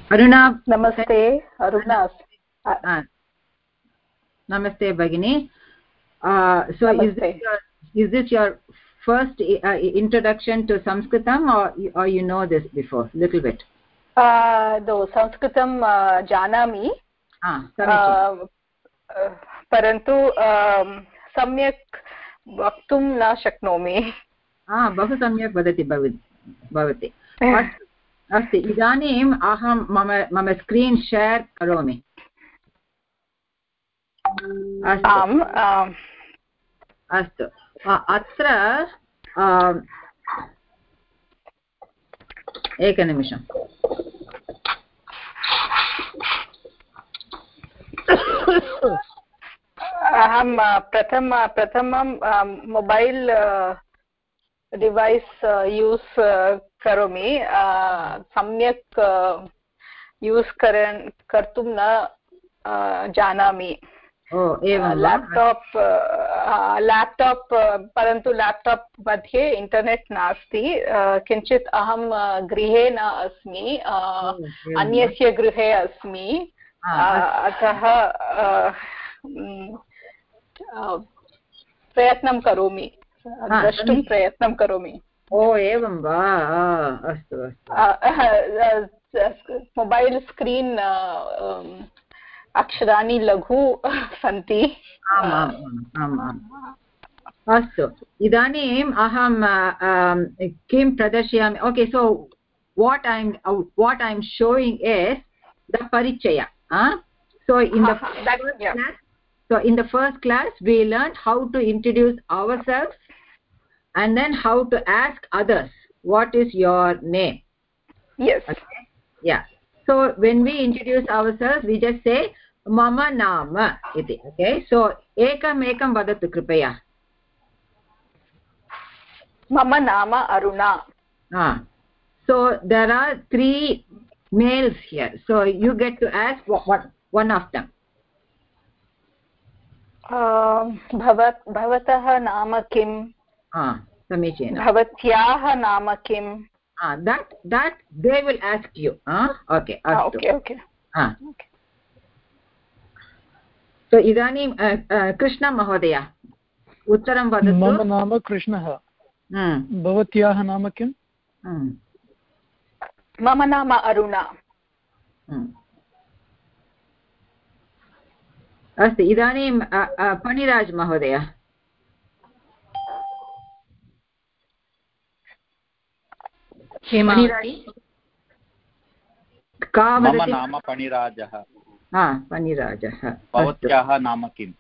Aruna. Namaste, Aruna. Namaste, Bhagini. So Namaste. Is this your first introduction to Sanskritam, or you know this before? Little bit. No, Sanskritam janami. परन्तु सम्यक् वक्तुं न शक्नोमि. बहु सम्यक् वदति भवती. अस्तु, इदानीम् अहं मम स्क्रीन् शेर् करोमि. अस्तु, अत्र एकनिमिषम्. अहं प्रथमं मोबैल् डिवैस् यूस् करोमि. सम्यक् यूस् कर्तुं न जानामि. लैपटॉप परन्तु लैपटॉप मध्ये इंटरनेट नास्ति. किञ्चित् अहं गृहे न अस्मि, अन्यस्य गृहे अस्मि. अतः प्रयत्नं करोमि, द्रष्टुं प्रयत्नं करोमि. एवं वा? अस्तु अस्तु. मोबैल् स्क्रीन् अक्षराणि लघु सन्ति. अस्तु, इदानीम् अहं किं प्रदर्शयामि? Okay, so what I'm showing is the parichaya. So in the first class we learned how to introduce ourselves and then how to ask others what is your name. Yes. Okay? Yeah. So when we introduce ourselves, we just say mama nama iti. Okay. So ekam vadatu kripaya. Mama nama Aruna. So there are 3 males here. So you get to ask one of them. Bhavatah nama kim? Samichinam. Bhavatyah nama kim? That they will ask you. Okay. Okay. So idanim Krishna Mahodaya उत्तरं वदतु. मम नाम कृष्णः. भवत्याः नाम किम्? मम नाम अरुणा. अस्तु, इदानीं फणिराज महोदय. मम नाम फणिराजः. फणिराजः. भवत्याः नाम किम्?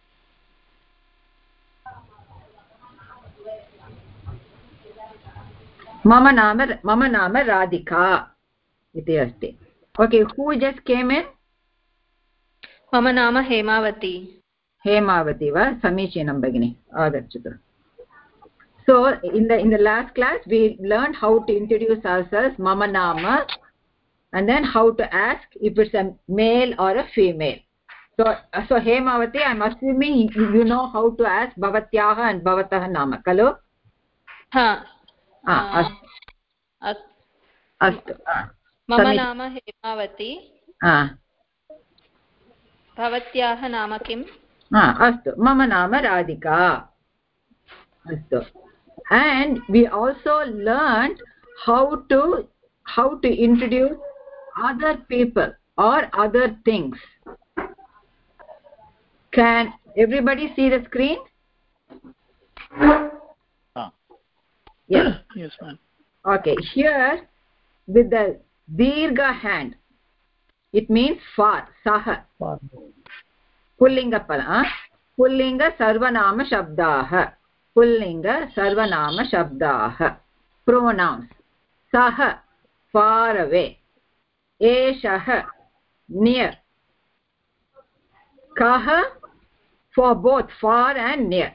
मम नाम राधिका इति अस्ति. Okay, who just came in? मम नाम हेमावती. हेमावती वा? समीचीनं भगिनि, आगच्छतु. So in the last class we learned how to introduce ourselves, mama nama, and then how to ask if it's a male or a female. So Hemavati, I'm assuming you know how to ask bhavatyaha and bhavatah nama, kalu? अस्तु. मम नाम हेमावती. भवत्याः नाम किम्? अस्तु, मम नाम राधिका. अस्तु. And we also learned how to introduce other people or other things. Can everybody see the screen? Yes. Yes, ma'am. Okay, here with the dirgha hand, it means far, saha. Pullinga pada. Pullinga sarvanama shabdaah. Pullinga sarvanama shabdaah. Pronouns. Saha, far away. Eshah, near. Kaha, for both far and near.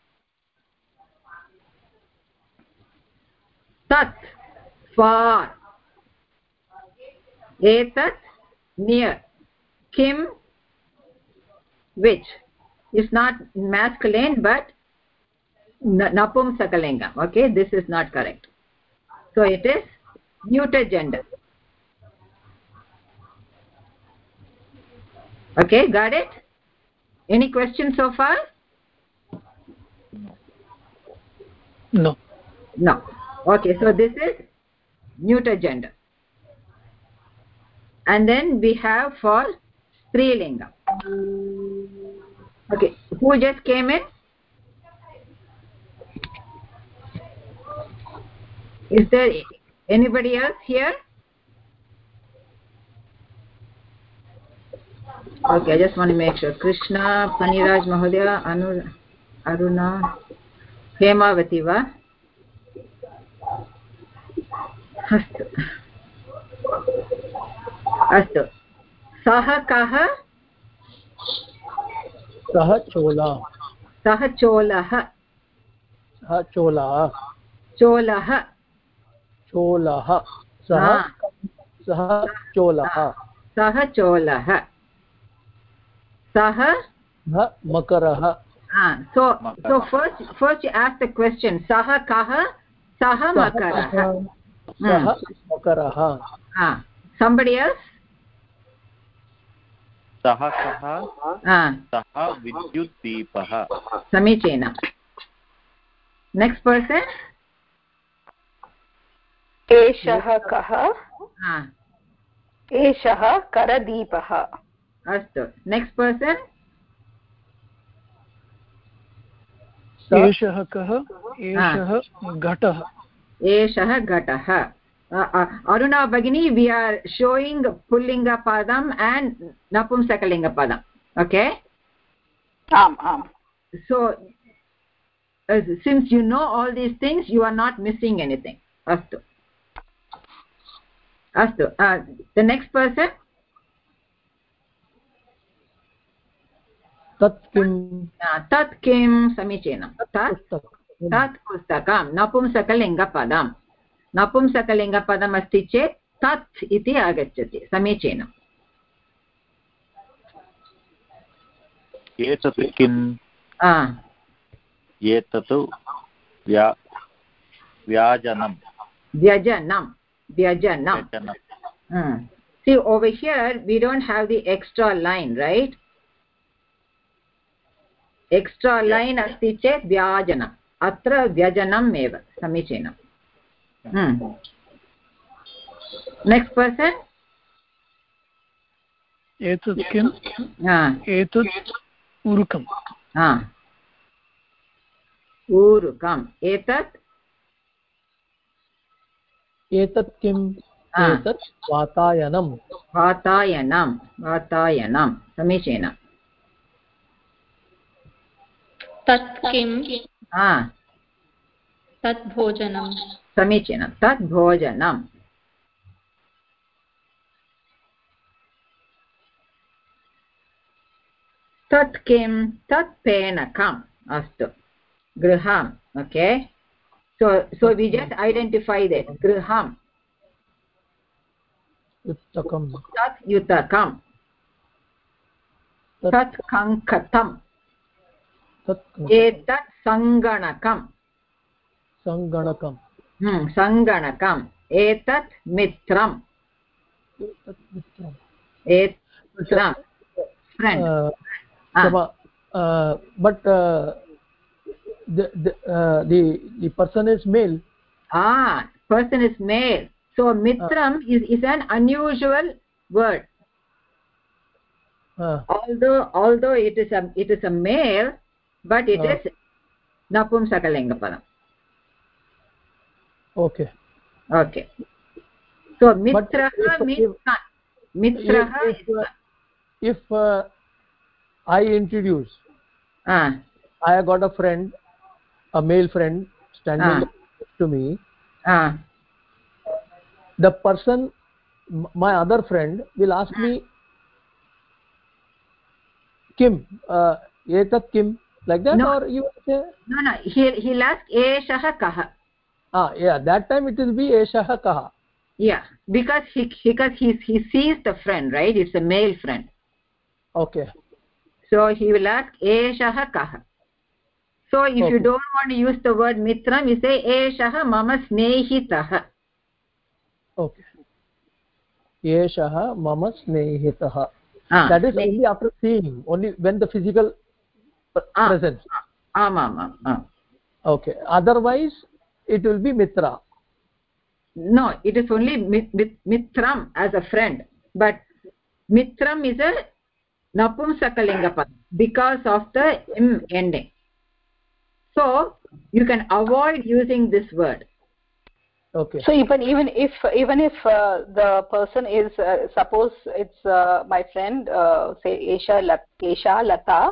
Tat, far. Etat, near. Kim, which is not masculine but napumsakalinga. Okay, this is not correct. So it is neuter gender. Okay, got it? Any questions so far? No. No. Okay, so this is neuter gender. And then we have for Strilinga. Okay, who just came in? Is there anybody else here? Okay, I just want to make sure. Krishna, Paniraj Mahodaya, Aruna, Hemavati va? अस्तु अस्तु सः कः सः चोला सः चोलः सः चोला चोलः चोलः सः सः चोलः सः चोलः सः मकरः so first you ask the question सः कः सः मकरः सः मकरः somebody else सः कः सः विद्युद्दीपः समीचीनं next person एषः कः एषः करदीपः अस्तु next person एषः कः एषः घटः एषः घटः Aruna Bhagini, we are showing Pullinga Padam and Napumsakalinga Padam. Okay? So, since you know all these things, you are not missing anything. Astu. Astu. The next person? tat kim samichinam tat pustakam napumsakalinga padam napumsakalinga padam asti chet tat iti agacchati samichinam एतत् किम् एतत् व्याजनं vyajanam see over here we don't have the extra line, right? Extra line asti chet vyajanam atra vyajanam eva samichinam next person एतत् किम् एतत् उरुकम् urukam etat एतत् किम् एतत् वातायनं वातायनं समीचीनम् तत् किं तत् भोजनं समीचीनं तत् भोजनं तत् किं तत् फेनकम् अस्तु गृहम् okay so we just identify that griham युतकम् tat yutakam tat kankatam etat sanganakam sanganakam etat mitram etram friend but the person is male. Person is male. So mitram is an unusual word. Although it is a male, but it is napumsakalinga padam. Okay. So mitraha means son. Mitraha if I introduce, I got a friend, a male friend standing next to me. The person, my other friend, will ask me, Kim, etat Kim, like that, or you say? No. He'll ask Eshaha kaha. Yeah, that time it will be Eshaha kaha. Yeah, because he sees the friend, right? It's a male friend. Okay. So he will ask Eshaha kaha. So if you don't want to use the word mitram, you say Eshaha mama snehitaha. Okay. Eshaha mama snehitaha. That is only after seeing, only when the physical presence. Okay. Otherwise, it will be mitra. No, it is only mitram as a friend. But mitram is a napumsakalinga padam because of the m ending. So you can avoid using this word. Okay. So even if the person is suppose it's my friend say Esha Lata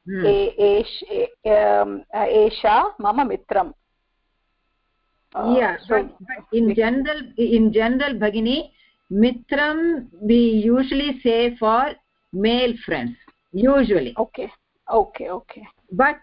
Esha Mama Mitram. But in general Bhagini, Mitram we usually say for male friends usually. Okay. But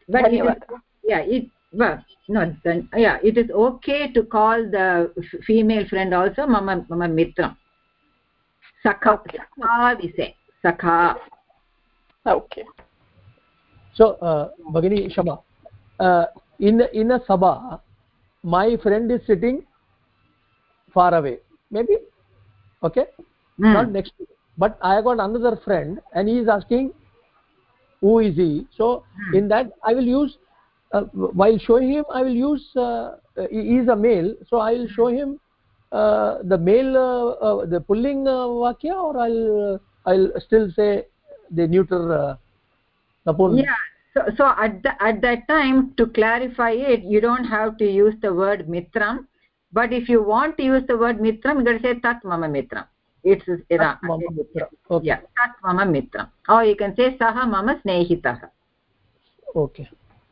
it is okay to call the female friend also mama mitram. Sakha we say sakha. Okay. So Bhagini Shama, in a sabha, my friend is sitting far away, maybe, okay, not next to me. But I got another friend and he is asking who is he. So in that I will use while showing him, I will use he is a male, so I will show him the male the pulling vakya, or I'll still say the neuter napun. So at that time, to clarify it, you don't have to use the word mitram, but if you want to use the word mitram, you got to say tat mama mitram. It's tat mama mitram. Okay. Yeah, tat mama mitram, or you can say saha mama snehitah. Okay.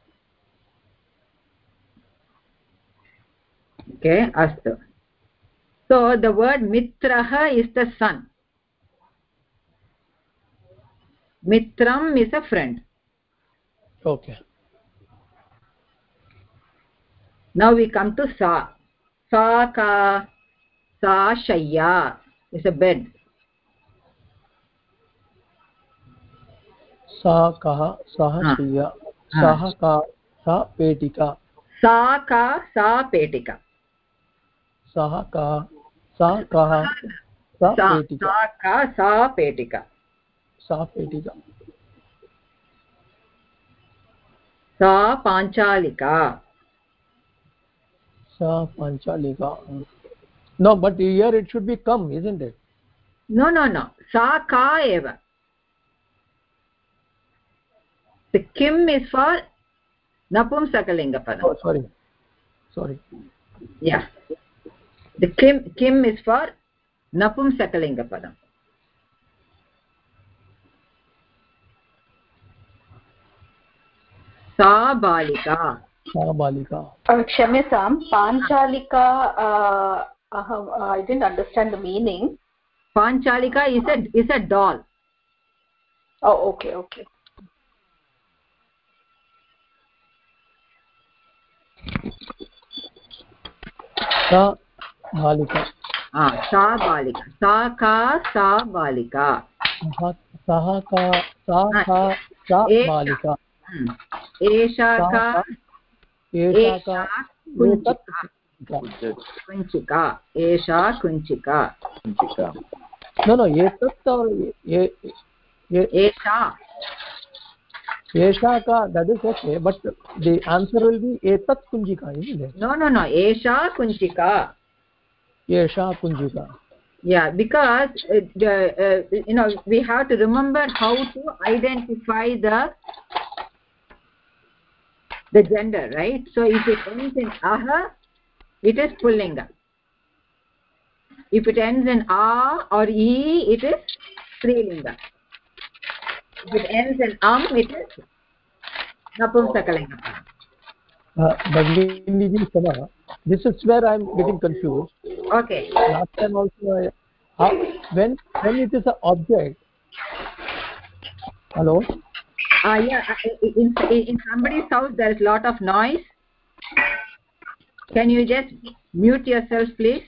Okay, astu. So the word mitraha is the son. Mitram is a friend. Okay. Now we come to sa. Sa ka, sa shayya is a bed. Sa kaha, saha shayya. Saha ka, sa petika. Sa ka, sa petika. Saha ka, sa kaha, sa petika. Sa ka, sa petika. Sa petika. Sa panchalika. Sa panchalika. No, but here it should be come, isn't it? No. Sa ka eva. The kim is for napumsakalinga padam. Oh, sorry. Yeah. The kim is for napumsakalinga padam. Sa balika. Kshamyatam, panchalika I didn't understand the meaning. Panchalika is a doll. Oh, okay. Sa balika. Sa balika. Sa ka, sa balika. Saha ka, sa balika. Esha ka, kunchika. Esha kunchika. No, etat or esha ka, that is okay, but the answer will be etat kunjika, isn't it? No, esha kunchika. Yeah, because we have to remember how to identify the gender, right? So if it ends in aha, it is pullinga. If it ends in a or e, it is strilinga. If it ends in it is napumsakalinga. This is where I am getting confused. Okay. Last time also, when it is an object. Hello. In somebody's house there is a lot of noise. Can you just mute yourself, please?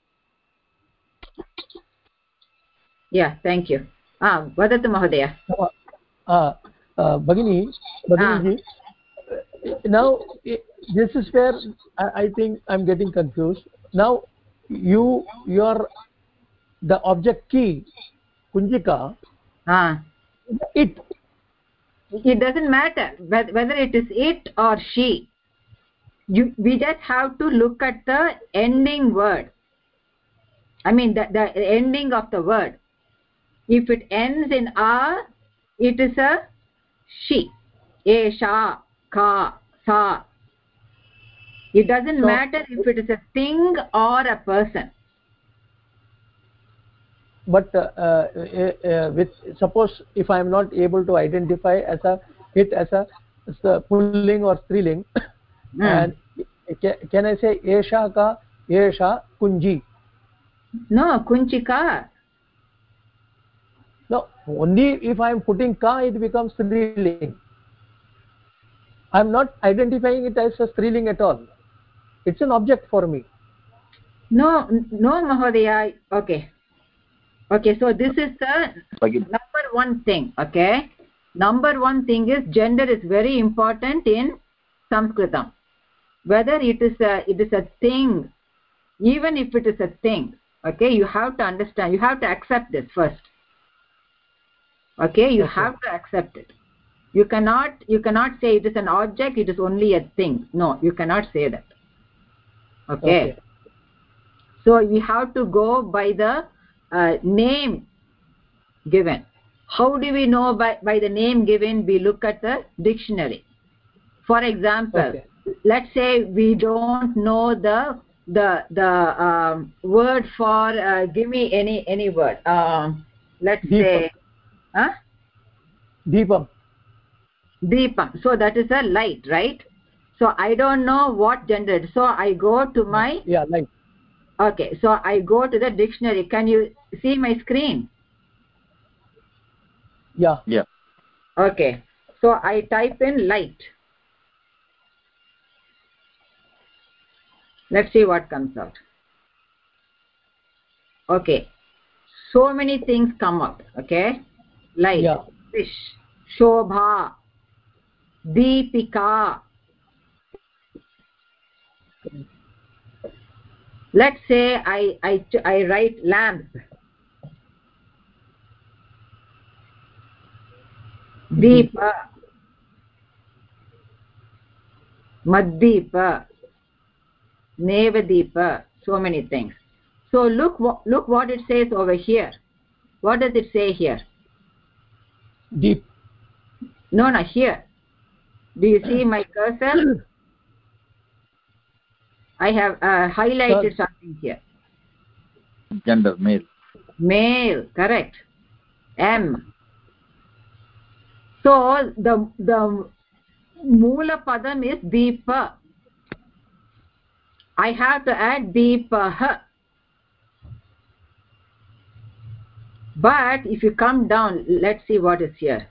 Yeah, thank you. Vadatu Mahodaya. Bhagini ji, now this is where I think I'm getting confused. Now you are the object key kunjika It doesn't matter whether it is it or she. We just have to look at the ending word. I mean the ending of the word. If it ends in a, it is a she. Esha, ka, sa. It doesn't matter if it is a thing or a person. But with suppose if I am not able to identify as a it as a pulling or striling, and can I say esha ka, esha kunji? No, kunchika. No, only if I am putting ka it becomes striling. I am not identifying it as a striling at all. It's an object for me. No, Mahodaya. Okay, so this is the number one thing. Okay, number one thing is gender is very important in Sanskritam. Whether it is a thing, even if it is a thing, okay, you have to understand, you have to accept this first. Okay, you have to accept it. You cannot say it is an object, it is only a thing. No, you cannot say that. Okay. So we have to go by the name given. How do we know by the name given? We look at the dictionary. For example, let's say we don't know the word for give me any word. Let's say Deepam. So that is a light, right? So I don't know what gender. So I go to my light. Okay, so I go to the dictionary. Can you see my screen? Yeah. Okay, so I type in light. Let's see what comes out. Okay, so many things come out. Okay, light, fish, shobha, deepika. Let's say I write lamp. Deepa, Maddeepa, Nevadeepa, so many things. So look what it says over here. What does it say here? Deep. No, here. Do you see my cursor? I have highlighted something here. Gender, male. Male, correct. M. So the Moola Padam is Deepa. I have to add Deepaha. But if you come down, let's see what is here.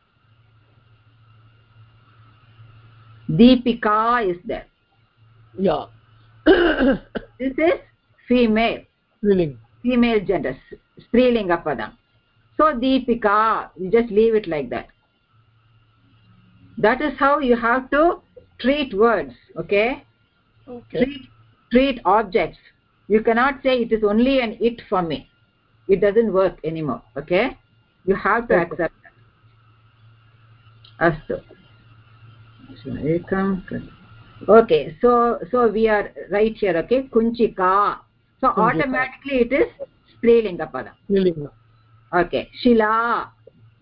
Deepika is there. Yeah. This is female. Striling. Female gender. Strilinga Padam. So Deepika, you just leave it like that. That is how you have to treat words. Okay. Treat objects. You cannot say it is only an it for me. It doesn't work anymore. Okay, you have to accept that. Astu. Okay, so we are right here. Okay, kunchika. So automatically it is strilinga pada. Okay, shila.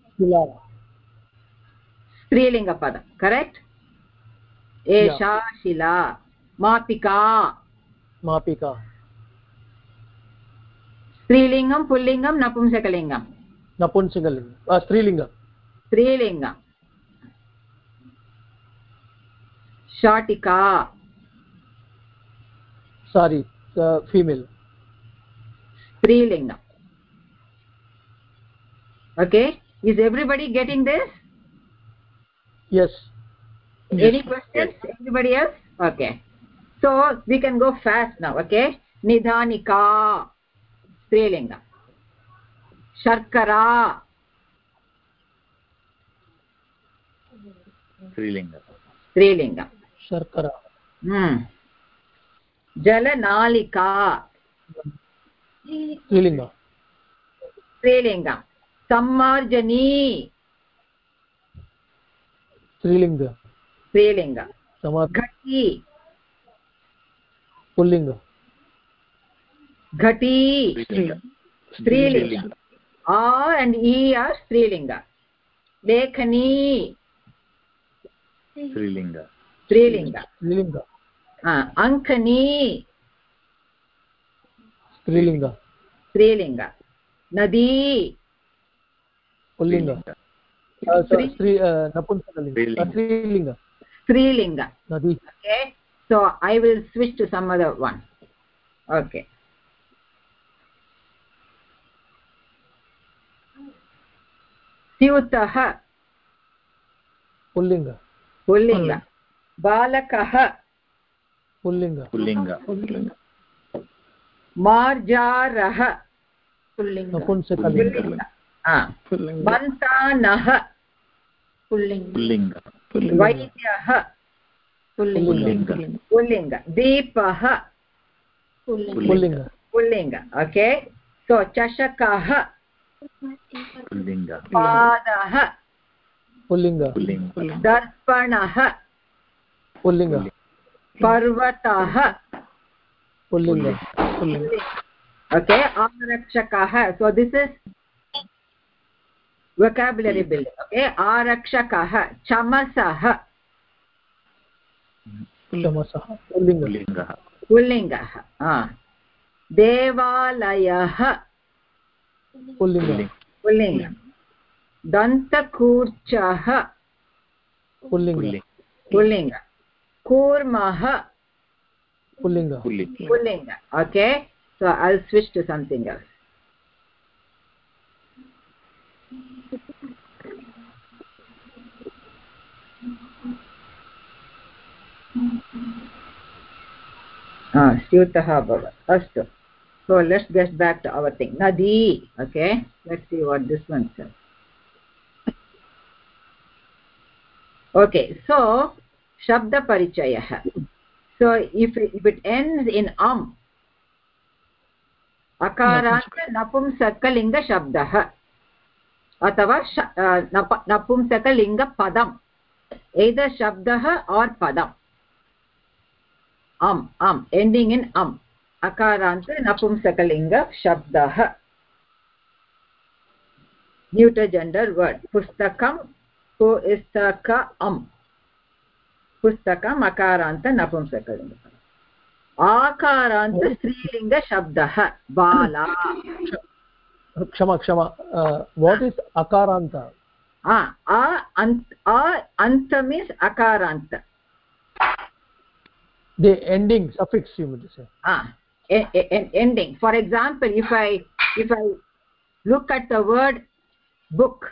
Strilinga pada, correct? Esha shila. Mapika. Strilingam, pullingam, napumsakalingam. Strilingam. Shatika. Sorry, female. Strilingam. Okay, is everybody getting this? Yes. Any questions? Anybody else? Okay, so we can go fast now. Okay, nidhanika. Strilinga. Sharkara. Strilinga. Sharkara. Jalanalika. Strilinga. sammarjani strilinga ghati pullinga ghati strilinga a and e are strilinga lekhani strilinga ankani strilinga nadi pullinga napumsakalinga strilinga nadi. Okay, so I will switch to some other one. Okay, स्यूतः pullinga बालकः pullinga मार्जारः napumsakalinga मन्तानः pullinga वैद्यः पुल्लिङ्ग दीपः पुल्लिङ्ग okay, so चषकः pullinga पादः pullinga दर्पणः pullinga पर्वतः pullinga okay, आरक्षकः. So this is vocabulary building. Okay, आरक्षकः चमसः पुल्लिङ्गः देवालयः पुल्लिङ्ग दन्तकूर्चः पुल्लिङ्ग कूर्मः पुल्लिङ्ग. Okay, so I'll switch to something else. स्यूतः अभवत्. अस्तु, so let's get back to our thing. Nadi. Okay, let's see what this one says. Okay, so shabda parichayah. So if it ends in akaranta napumsakalinga shabdah अथवा नपुंसकलिंग पदम, either shabdah or padam. Ending in akaranta napumsakalinga shabdah, neuter gender word. Pustakam pustakam pustakam akaranta napumsakalinga. आकारान्त स्त्रीलिंग शब्दः बाला. क्षमा what is akaranta? Anta means akaranta, the ending suffix you mean to say. Ending. For example, if I look at the word book,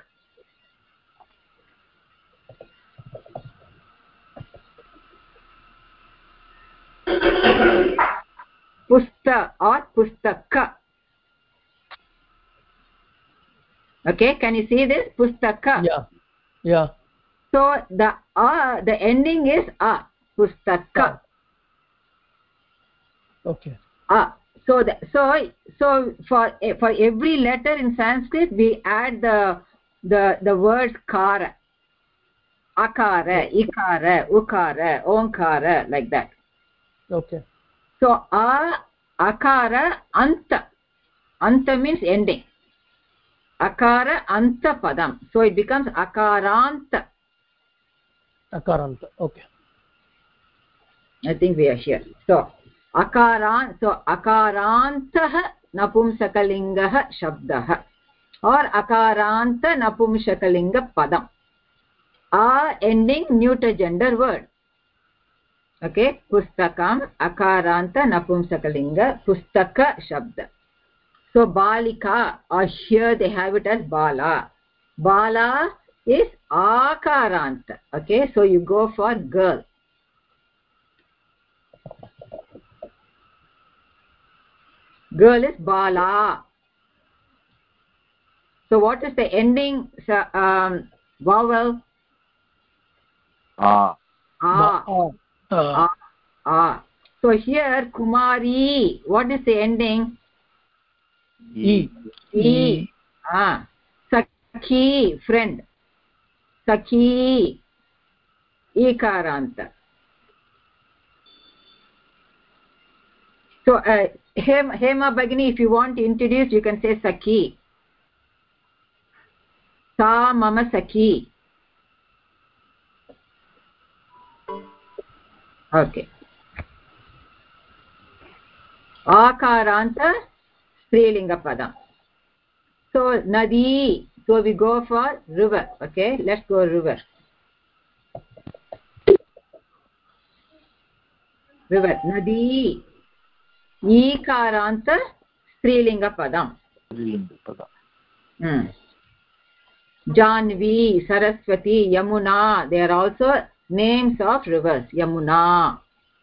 pusta or pustaka. Okay, can you see this? Pustaka. Yeah. So the ending is pustaka. Okay. So for every letter in Sanskrit we add the words kara, akara, ikara, ukara, onkara, like that. Okay. So akara anta means ending. Akara anta padam, so it becomes akaranta. Okay, I think we are here. So akarantah napumsakalingah shabdah or akaranta napumsakalinga padam. Ending neuter gender word. Okay, pustakam akaranta napumsakalinga pustaka shabda. So balika, or here they have it as bala. Bala is akaranta. Okay, so you go for girl. Girl is bala. So what is the ending vowel? So here Kumari, what is the ending? E. Sakhi, friend. Sakhi, ikaranta. So Hema Bhagini, if you want to introduce, you can say Sakhi. Sa mama Sakhi. Okay. Akaranta, strilinga padam. So nadi, so we go for river. Okay, let's go river. River, nadi. Ikaranta, strilinga padam. Janvi, Saraswati, Yamuna, they are also names of rivers. Yamuna.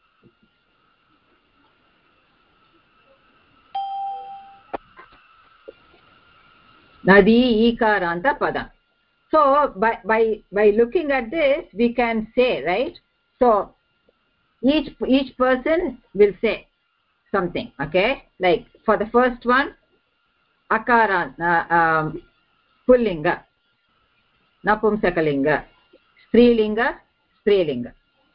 Nadi ikaranta padam. So by looking at this, we can say, right? So each person will say something. Okay, like for the first one, akaranta, pullinga, napumsakalinga, strilinga.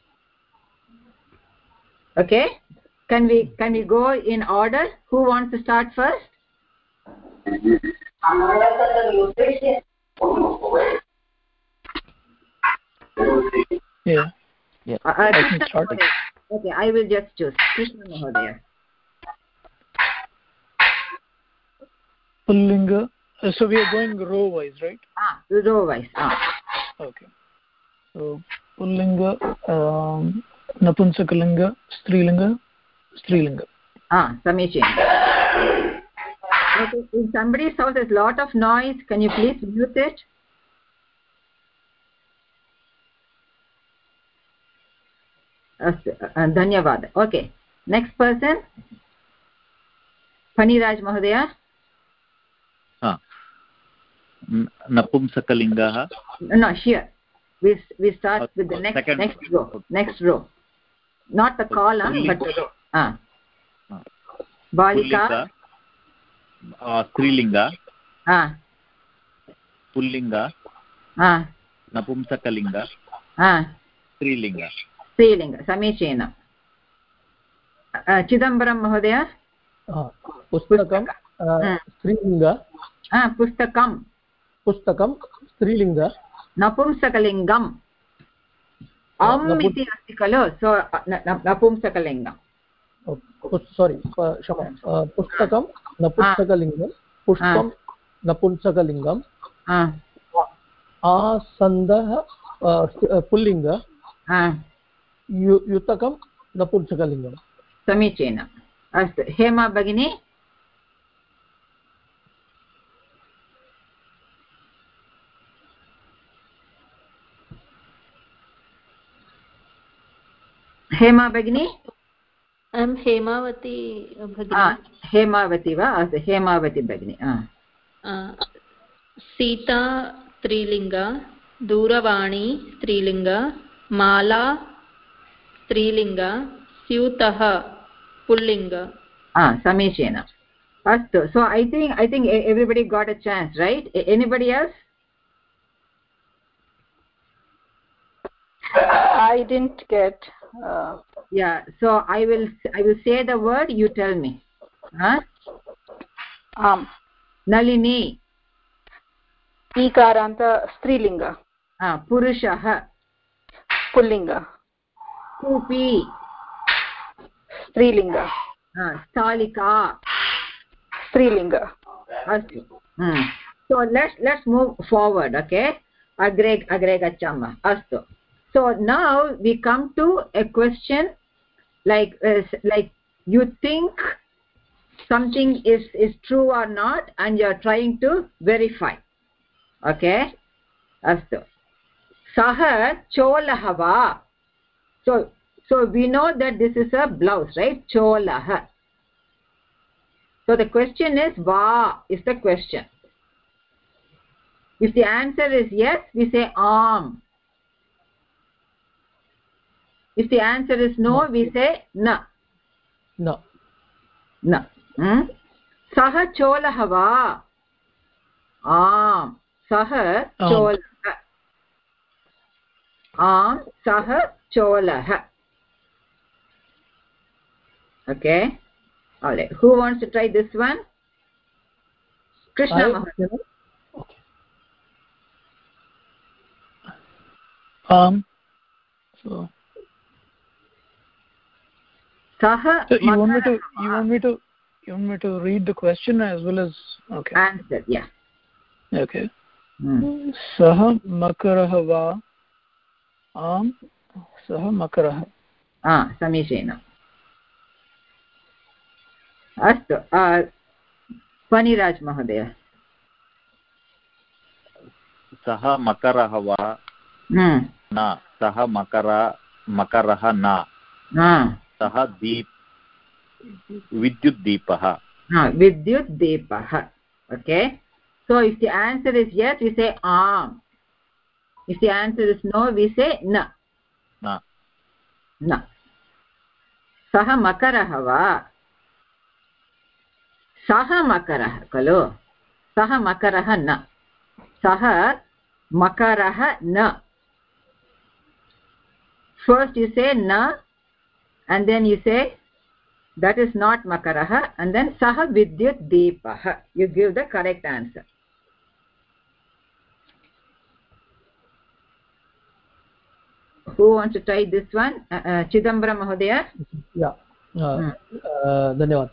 Okay, can we go in order? Who wants to start first? Yeah. I can start. Okay, I will just choose Krishna Mahodaya. Pullinga. So we are going row wise, right? Row wise. Okay. So Pullinga, Napunsakalinga, Strilinga. Samichin. Okay, in somebody's house there's a lot of noise. Can you please mute it? Dhanyavad. Okay. Next person. Paniraj Mahodaya. Napumsakalingaha. No, here. We start with the next row. Not the column, but the row. Balika. Strilinga. Pullinga. Napumsakalinga. Strilinga. Samichena. Chidambaram Mahodaya. Pustakam, Strilinga. Pustakam, Strilinga. Napumsakalingam. Iti asti khalo, so napumsakalingam. Sorry, Shama. Pustakam, Napumsakalingam. Pushpam, Napunsakalingam. Asandah, Pullinga. Yutakam, Napunsakalingam. Samichena. Astu. Hema Bhagini. Hema Bhagini. Hemavati Bhagini. Hemavati va? Hemavati Bhagini. Sita Strilinga, Duravani Strilinga, Mala Strilinga, Syutaha Pullinga. Samichena. Astu. So I think everybody got a chance, right? Anybody else? I didn't get. Yeah. So I will say the word. You tell me. Nalini. Ikaranta Strilinga. Purushaha. Pullinga. Kupi. Strilinga. Stalika. Strilinga. Astu. So let's move forward. Okay. Agre gachamma. Astu. So now we come to a question like you think something is true or not, and you are trying to verify. Okay. Astu. Saha cholaha va. So we know that this is a blouse, right? Cholaha. So the question is va is the question. If the answer is yes, we say am. If the answer is no, we say na. No. Saha cholaha va. सः चोलः आम् सः चोलः okay all right who wants to try this one Krishna okay so Saha you want me to read the question as well as okay answer yeah okay Saha makarah va am Saha makarah समीचीनम् अस्तु फणिराज महोदय सः मकरः वा न सः मकरः न सः विद्युद्दीपः विद्युद्दीपः okay so if the answer is yes we say am if the answer is no we say na na सः मकरः वा सः मकरः खलु सः मकरः न सः मकरः न first you say na and then you say that is not makarah and then sah vidyut deepah you give the correct answer who wants to try this one chidambaram mahodaya yeah dhanyawad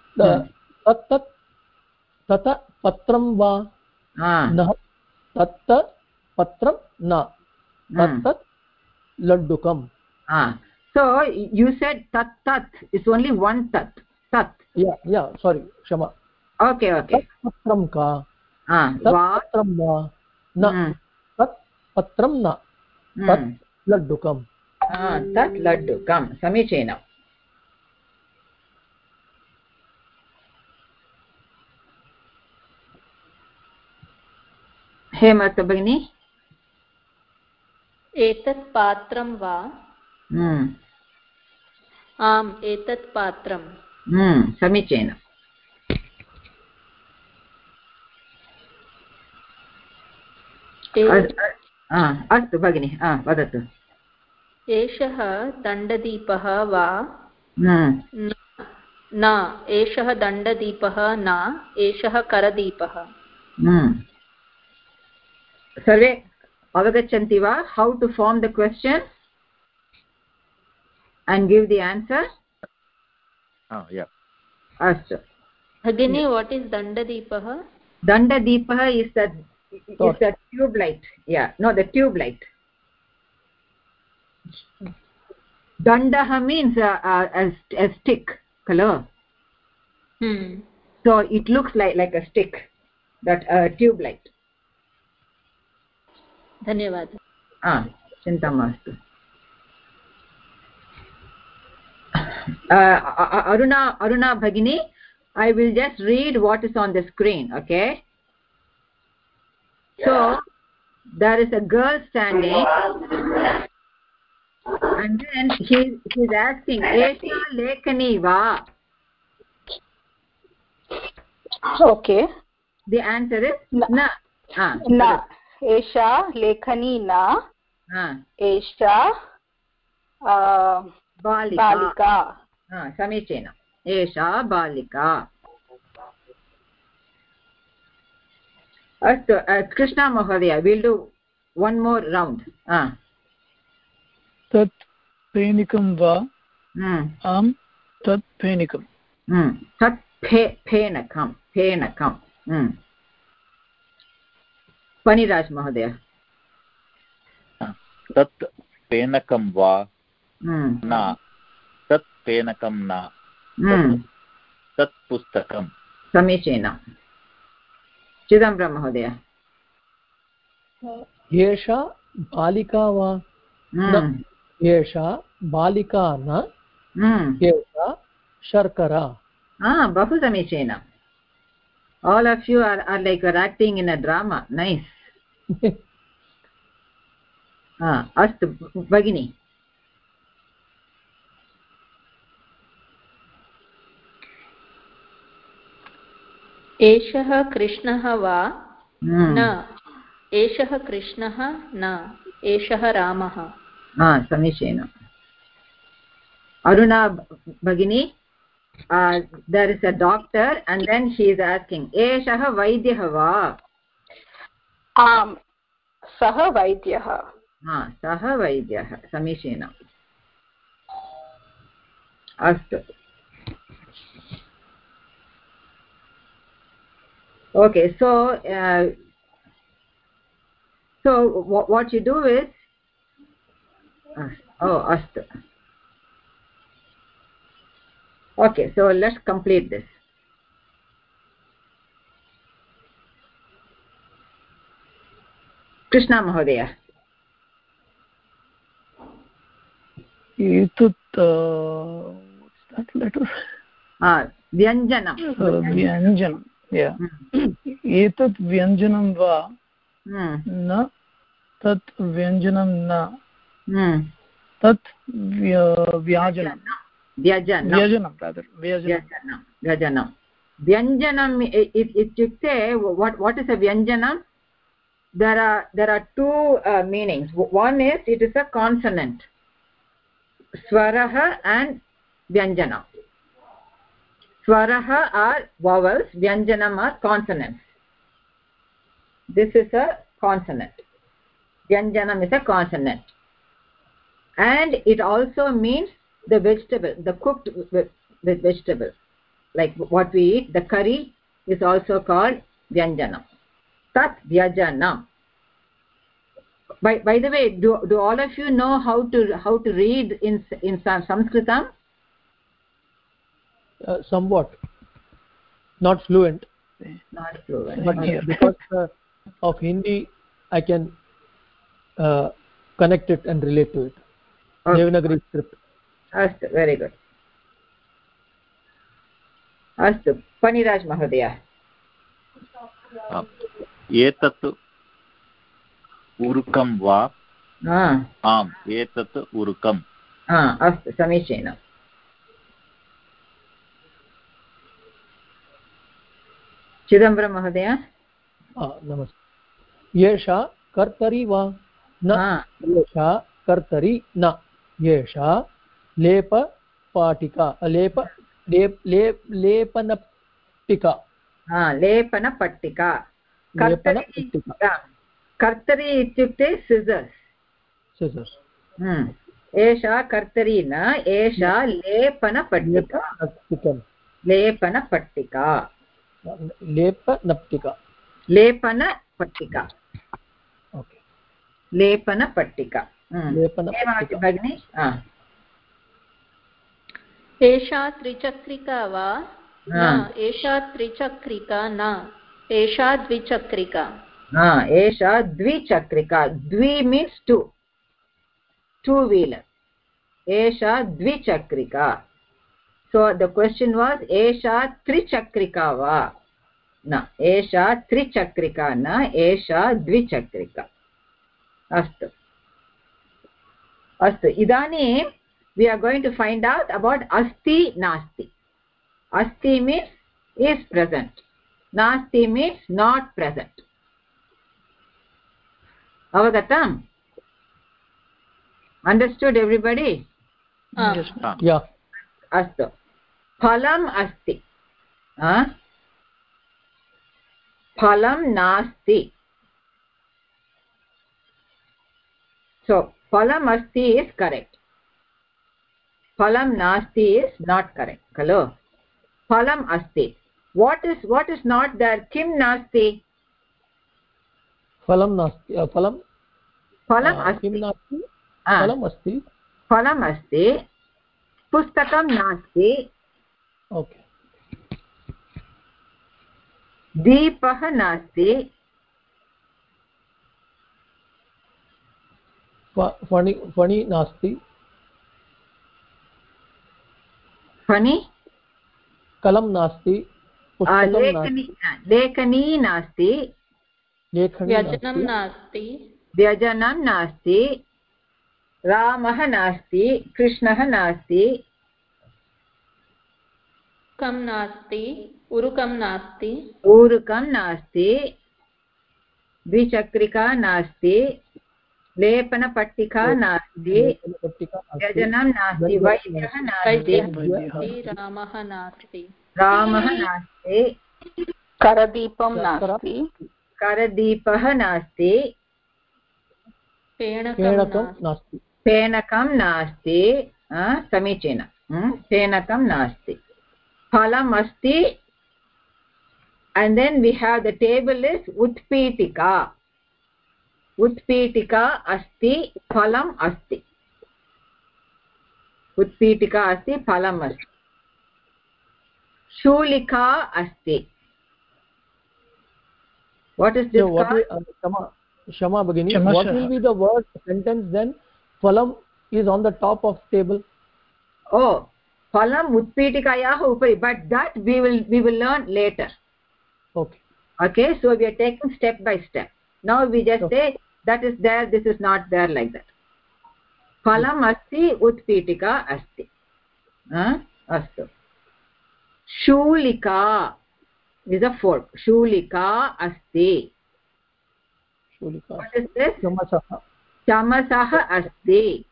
tat patram va nah tat patram na tat laddukam so you said tat is only one tat yeah sorry shama okay patram ka tat patram va na tat patram na tat laddukam tat laddukam samichenam Hemlata भगिनी एतत् पात्रं वा आम् एतत् पात्रं समीचीनम् अस्तु भगिनी वदतु एषः दण्डदीपः वा न एषः दण्डदीपः न एषः करदीपः सर्वे अवगच्छन्ति वा how to form the question and give the answer yeah astu bhagini what is dandadipah is the tube light yeah no the tube light dandah means a stick color so it looks like a stick that tube light धन्यवादः चिन्ता मास्तु aruna bhagini I will just read what is on the screen okay so there is a girl standing and then he's asking esha lekhani va okay the answer is na na एषा लेखनी न एषा बालिका समीचीनम् एषा बालिका अस्तु कृष्णा महोदय will do one more round तत् फेनिकं वा आम् तत् फेनिकं तत् फेनकं फणिराज महोदय तत् फेनकं वा न तत् फेनकं न तत् पुस्तकं समीचीनं चिदम्बरं महोदय एषा बालिका वा न एषा बालिका न एषा शर्करा बहु समीचीनम् all of you are like acting in a drama nice astu bhagini एषः कृष्णः वा न एषः कृष्णः न एषः रामः समीचीनम् अरुणा भगिनी there is a doctor and then she is asking एषः वैद्यः वा आम् सः वैद्यः सः वैद्यः समीचीनम् अस्तु okay so what you do is astu okay so let's complete this Krishna Mahodaya etat what's that letter vyanjanam yeah etat vyanjanam va na tat vyanjanam na tat vyajanam vyajanam rather vyajanam vyanjanam ityukte what is a vyanjanam there are two meanings one is it is a consonant swarah and vyanjanam swarah are vowels vyanjanam are consonants this is a consonant vyanjanam is a consonant and it also means the vegetable the cooked vegetable like what we eat the curry is also called vyanjanam tat vyajanam by the way do all of you know how to read in sanskritam somewhat not fluent but because of Hindi I can connect it and relate to it Devanagari script astu very good astu Paniraj Mahodaya एतत् उरुकं वा आम् एतत् उरुकम् अस्तु समीचीनम् चिदम्बरं महोदय नमस्ते एषा कर्तरी वा न एषा कर्तरी न एषा लेपपाटिका लेपनपट्टिका लेपनपट्टिका कर्तरी इत्युक्ते सिजर्स् एषा कर्तरी न एषा लेपनपट्टिका लेपनपट्टिका ओके लेपनपट्टिका भगिनी एषा त्रिचक्रिका वा न एषा त्रिचक्रिका न एषा द्विचक्रिका एषा द्विचक्रिका द्वि means two wheeler एषा द्विचक्रिका so the question was एषा त्रिचक्रिका वा न एषा त्रिचक्रिका न एषा द्विचक्रिका अस्तु अस्तु इदानीं we are going to find out about asti nasti asti means is present nasti means not present avagatam understood everybody yeah astu phalam asti phalam nasti so phalam asti is correct phalam nasti is not correct hello phalam asti what is not there kim nasti phalam nasti phalam asti kim nasti phalam asti pustakam nasti okay deepah nasti fani nasti fani kalam nasti lekani nasti vyajanam nasti ramah nasti krishnah nasti kam nasti urukam nasti द्विचक्रिका नास्ति लेपनपट्टिका नास्ति व्यजनं नास्ति वैद्यः नास्ति रामः नास्ति करदीपं नास्ति करदीपः नास्ति फेनकं नास्ति समीचीनं फेनकं नास्ति फलम् अस्ति and then we have the table is utpitika asti phalam asti utpitika asti phalam asti shulika asti. What is this? So what is, Shama Bhagini, what will be the word sentence then? Phalam is on the top of table. Oh, phalam utpitikayah upari, but that we will learn later. Okay, so we are taking step by step. Now we just say that is there, this is not there, like that. Phalam asti utpitika asti. Astu. Shulika is a fork. Shulika asti. What is this? Chamasaha asti.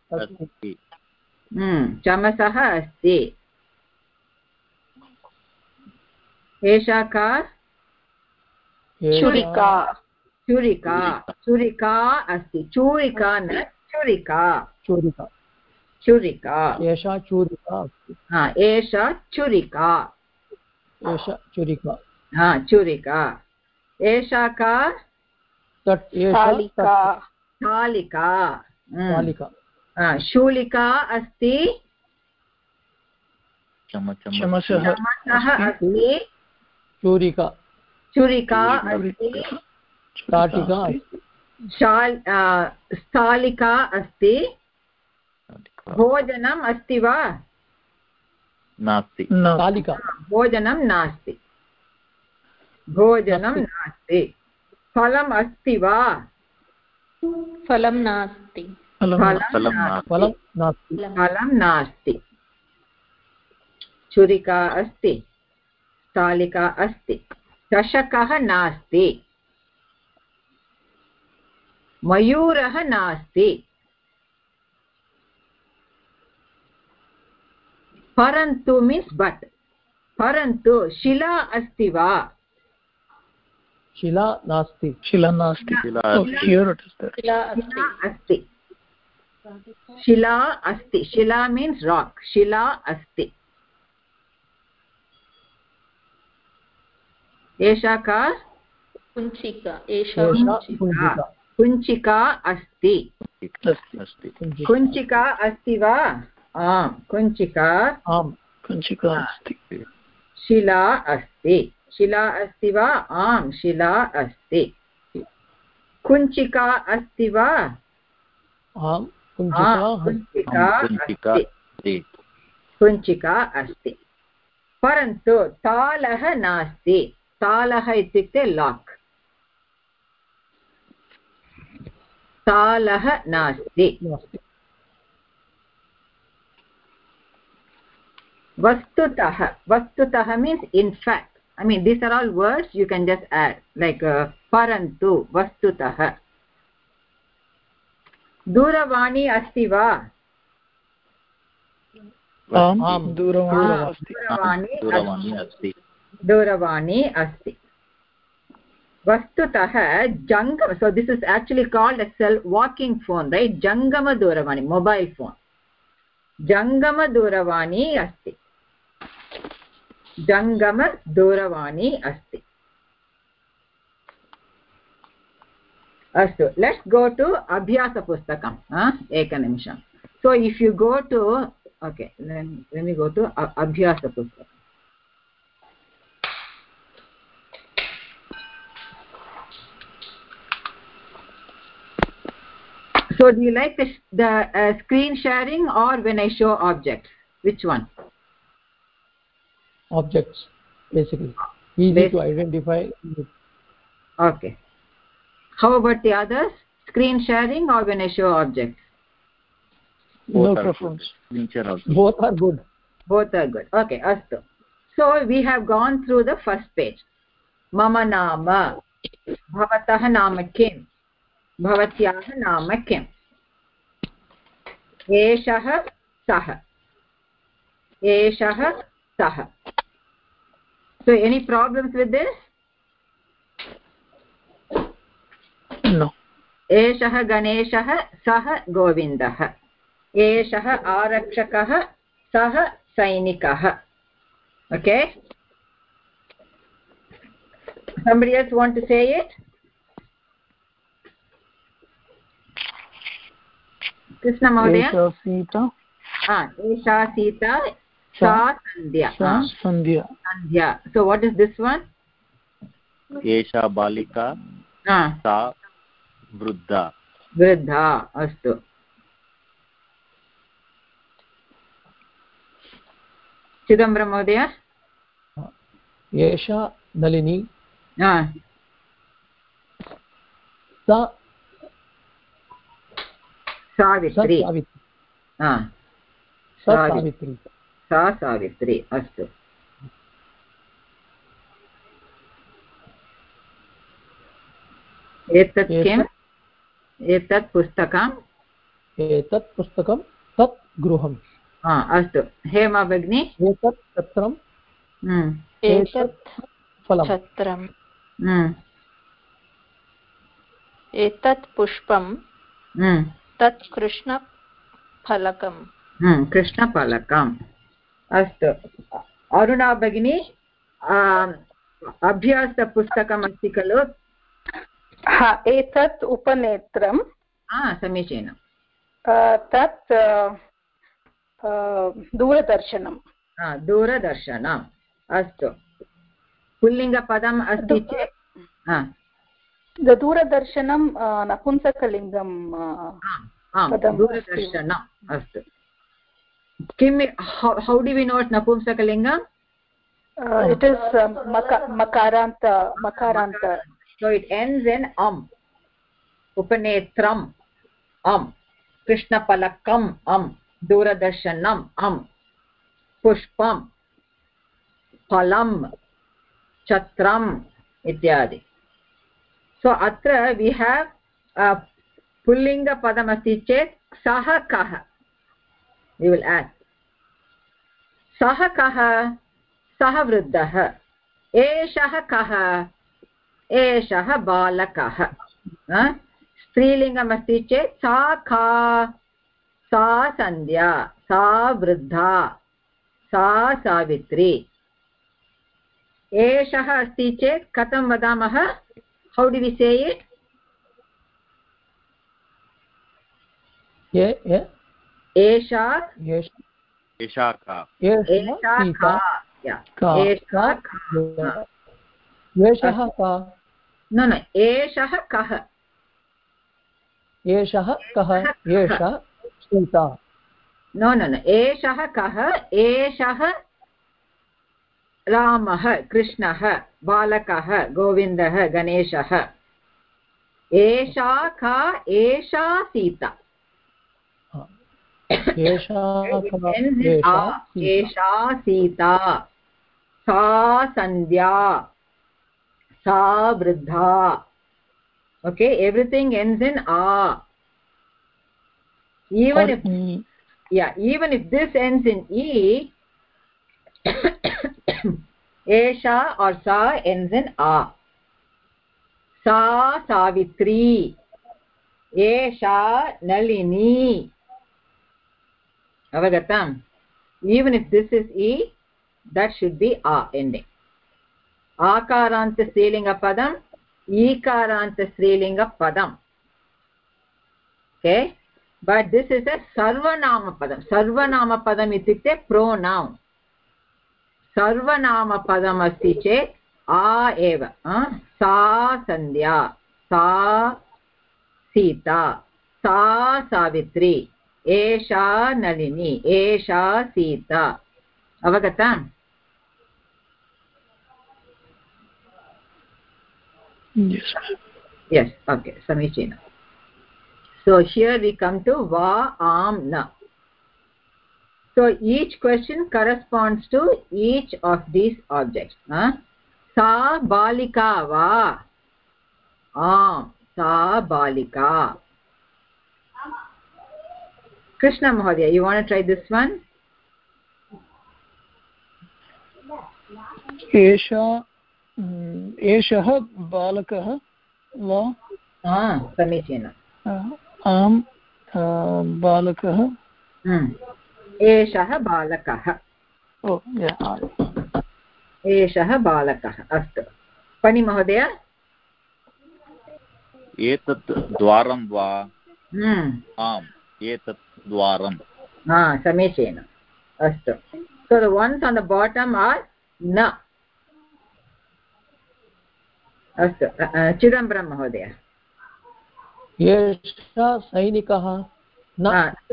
Chamasaha asti. Esha ka? Churika asti. Churika na churika. Esha churika. Esha churika. Churika. Esha ka? Thalika. Shulika asti. Chamasaha asti. Churika asti. Stalika asti. Bhojanam asti va? Nasti. Bhojanam nasti. Phalam asti va? Phalam nasti. Phalam nasti. Churika asti. Stalika asti. Chashakah nasti. Mayurah nasti. Parantu means but. Parantu shila asti va? Shila nasti. Oh, here it is there. Shila asti. Shila means rock. Shila asti. Esha ka? Kunchika. Kunchika asti. Kunchika asti va? Kunchika asti. Shila asti. Shila asti va? Shila asti. Kunchika asti va? Kunchika asti. Parantu talah nasti. Talah ityukte lock. Talah nasti. Vastutah means in fact. I mean, these are all words you can just add, like parantu, vastutah. Duravani asti va? Duravani asti. Vastutah jangama. So this is actually called a walking phone, right? Jangama duravani, mobile phone. Jangama duravani asti. Jangama duravani asti. Astu. Let's go to Abhyasa Pustakam. Ekanimisham. So if you go to, okay, let me go to Abhyasa Pustakam. So do you like the screen sharing or when I show objects? Which one? Objects, basically. Easy to identify. Okay. How about the others? Screen sharing or when I show objects? No preference. Both are good. Both are good. Okay, astu. So we have gone through the first page. Mama nama. भवतः नाम किं भवत्याः नाम किम् एषः सः एषः सः so any problems with this no एषः गणेशः सः गोविन्दः एषः आरक्षकः सः सैनिकः okay somebody else want to say it Krishna महोदय एषा सीता सा सन्ध्या so what is this one एषा बालिका सा वृद्धा अस्तु चिदम्बरं महोदय एषा नलिनी सावित्री अस्तु एतत् किम् एतत् पुस्तकं तत् गृहम् अस्तु हेमा भगिनी एतत् छत्रम् एतत् छत्रम् एतत् पुष्पं तत् कृष्णफलकम् कृष्णफलकम् अस्तु अरुणा भगिनी अभ्यासपुस्तकम् अस्ति खलु एतत् उपनेत्रं समीचीनं तत् दूरदर्शनम् अस्तु पुल्लिङ्गपदम् अस्ति चेत् दूरदर्शनं नपुंसकलिङ्गं दूरदर्शनम् अस्तु किं how do we know it's napumsakalingam it is makaranta so it ends in upanetram krishnapalakam दूरदर्शनम् पुष्पं फलं छत्रम् इत्यादि so अत्र we have पुल्लिङ्गपदम् अस्ति चेत् सः कः we will ask सः कः सः वृद्धः एषः कः एषः बालकः स्त्रीलिङ्गम् अस्ति चेत् सा का सा सन्ध्या सा वृद्धा सा सावित्री एषः अस्ति चेत् कथं वदामः how do we say it एषा का न एषः कः एषः एषा सीता न एषः कः एषः रामः कृष्णः बालकः गोविन्दः गणेशः एषा का एषा सीता एषा सीता सा सन्ध्या सा वृद्धा okay everything ends in even if this ends in e esha or sa ends in sa savitri esha nalini avagatam even if this is e that should be ending akaranta strilinga padam ekaranta strilinga padam okay but this is a sarvanama padam itukte pronoun sarvanama padam asti chet eva sa sandhya sa sita sa savitri esha nalini esha sita avagatam yes okay samichina so here we come to va am na so each question corresponds to each of these objects sa balika va sa balika. Krishna Mahodaya, you want to try this one? एषः बालकः वा समीचीनम् आम् बालकः एषः बालकः एषः बालकः अस्तु पनि महोदय एतत् द्वारं वा आम् एतत् द्वारं समीचीनम् अस्तु so the ones on the bottom are na अस्तु चिदम्बरं महोदय एषः सैनिकः न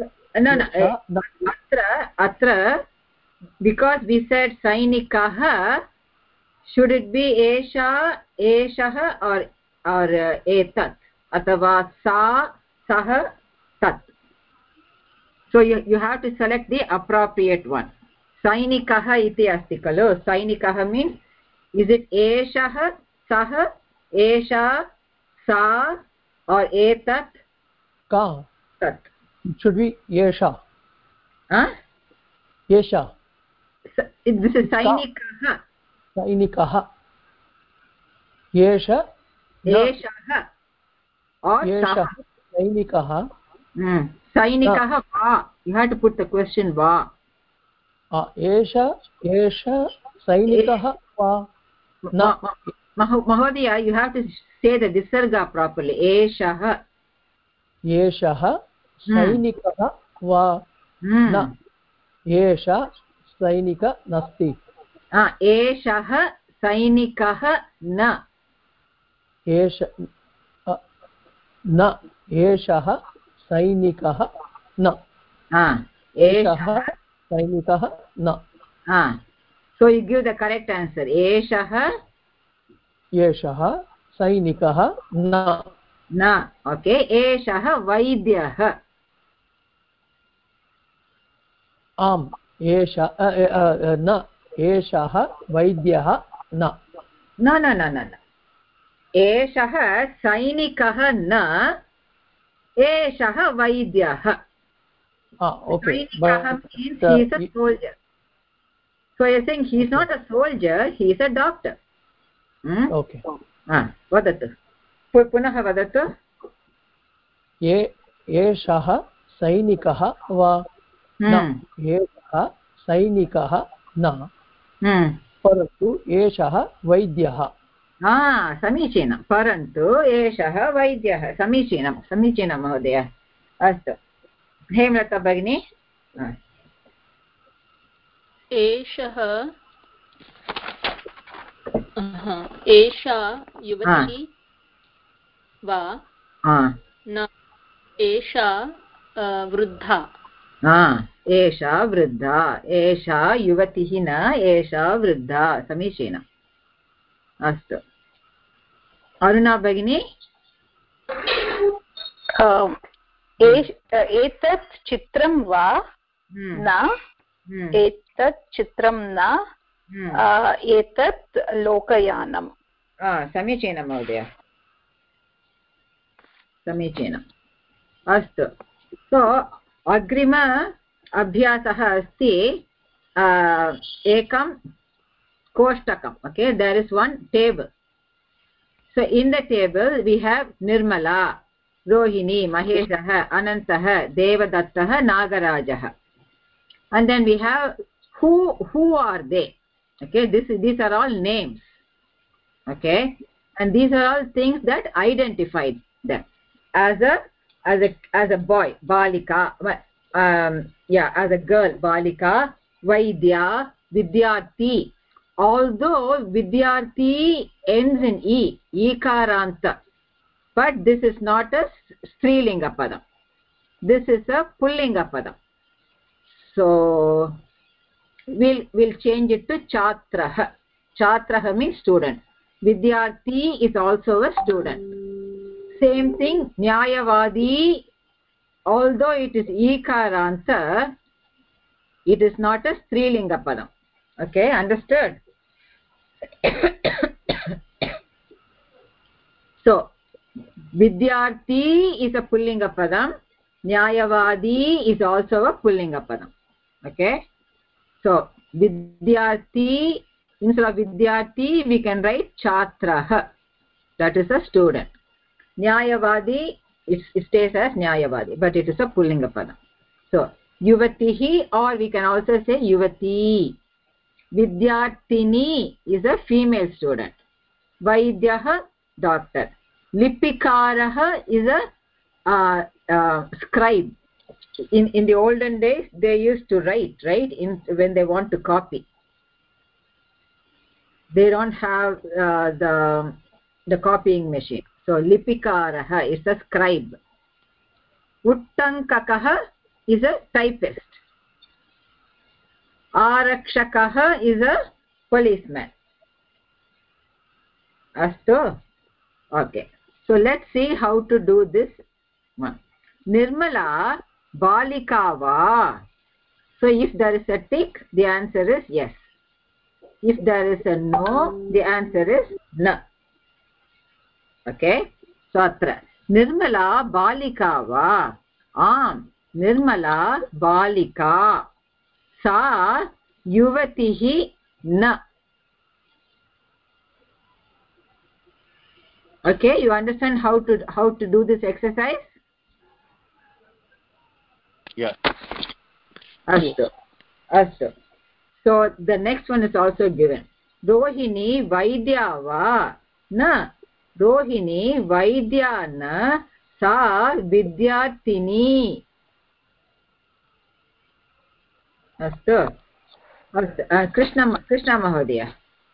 अत्र because we said सैनिकः should it be एषः एषः or एतत् अथवा सा सः तत् so you have to select the appropriate one सैनिकः इति अस्ति खलु सैनिकः means is it एषः सः एषा सा or एतत् का तत् should be एषा एषा this is सैनिकः सैनिकः एषः एषः or एषः सैनिकः सैनिकः वा you have to put the question वा एषः सैनिकः वा Mahodaya, you have to say the visarga properly. Eshaha. Eshaha sainikah va na. Esha sainika nasti. Eshaha sainikah na. Esha na. Eshaha sainikah na. Eshaha sainikah na. So you give the correct answer. Eshaha एषः सैनिकः न okay एषः वैद्यः आम् न एषः वैद्यः न एषः सैनिकः न एषः वैद्यः सैनिकः means he is a soldier so you are saying he is not a soldier he is a doctor okay वदतु पुनः वदतु एषः सैनिकः वा न एषः सैनिकः न परन्तु एषः वैद्यः समीचीनं परन्तु एषः वैद्यः समीचीनं महोदय अस्तु हेमलता भगिनी एषः एषा युवती वा न एषा वृद्धा एषा वृद्धा एषा युवतिः न एषा वृद्धा समीचीनम् अस्तु अरुणा भगिनी एतत् चित्रं वा न एतत् चित्रं न एतत् लोकयानम् समीचीनं महोदय समीचीनम् अस्तु सो अग्रिम अभ्यासः अस्ति एकं कोष्टकम् okay there is one table so in the table we have Nirmala Rohini महेशः अनन्तः देवदत्तः नागराजः and then we have who are they okay these are all names okay and these are all things that identified them as a boy balika as a girl balika vaidya vidyarthi although vidyarthi ends in ekaranta but this is not a strilinga padam this is a pullinga padam so we'll change it to chatrah means student vidyarthi is also a student same thing nyayavadi although it is ekaranta it is not a strilinga padam okay understood so Vidyarthi is a pullinga padam. Nyayavadi is also a pullinga padam. Okay. So Vidyarthi, instead of Vidyarthi, we can write Chatraha. That is a student. Nyayavadi, it stays as Nyayavadi, but it is a pullinga padam. So Yuvatihi, or we can also say Yuvati. Vidyarthini is a female student. Vaidyaha, doctor. Lipikaraha is a scribe. In the olden days, they used to write, right? When they want to copy. They don't have the copying machine. So Lipikaraha is a scribe. Uttankakaha is a typist. Arakshakaha is a policeman. Astu? Okay. So let's see how to do this one. Nirmala balika va. So if there is a tick, the answer is yes. If there is a no, the answer is no. Okay. So atra Nirmala balika va. Nirmala balika. Sa yuvatihi na. Okay, you understand how to do this exercise? Yeah. Astu. So the next one is also given. Rohini vaidya va na. Rohini vaidya na sa vidyarthini. Astu. Krishna Mahodaya.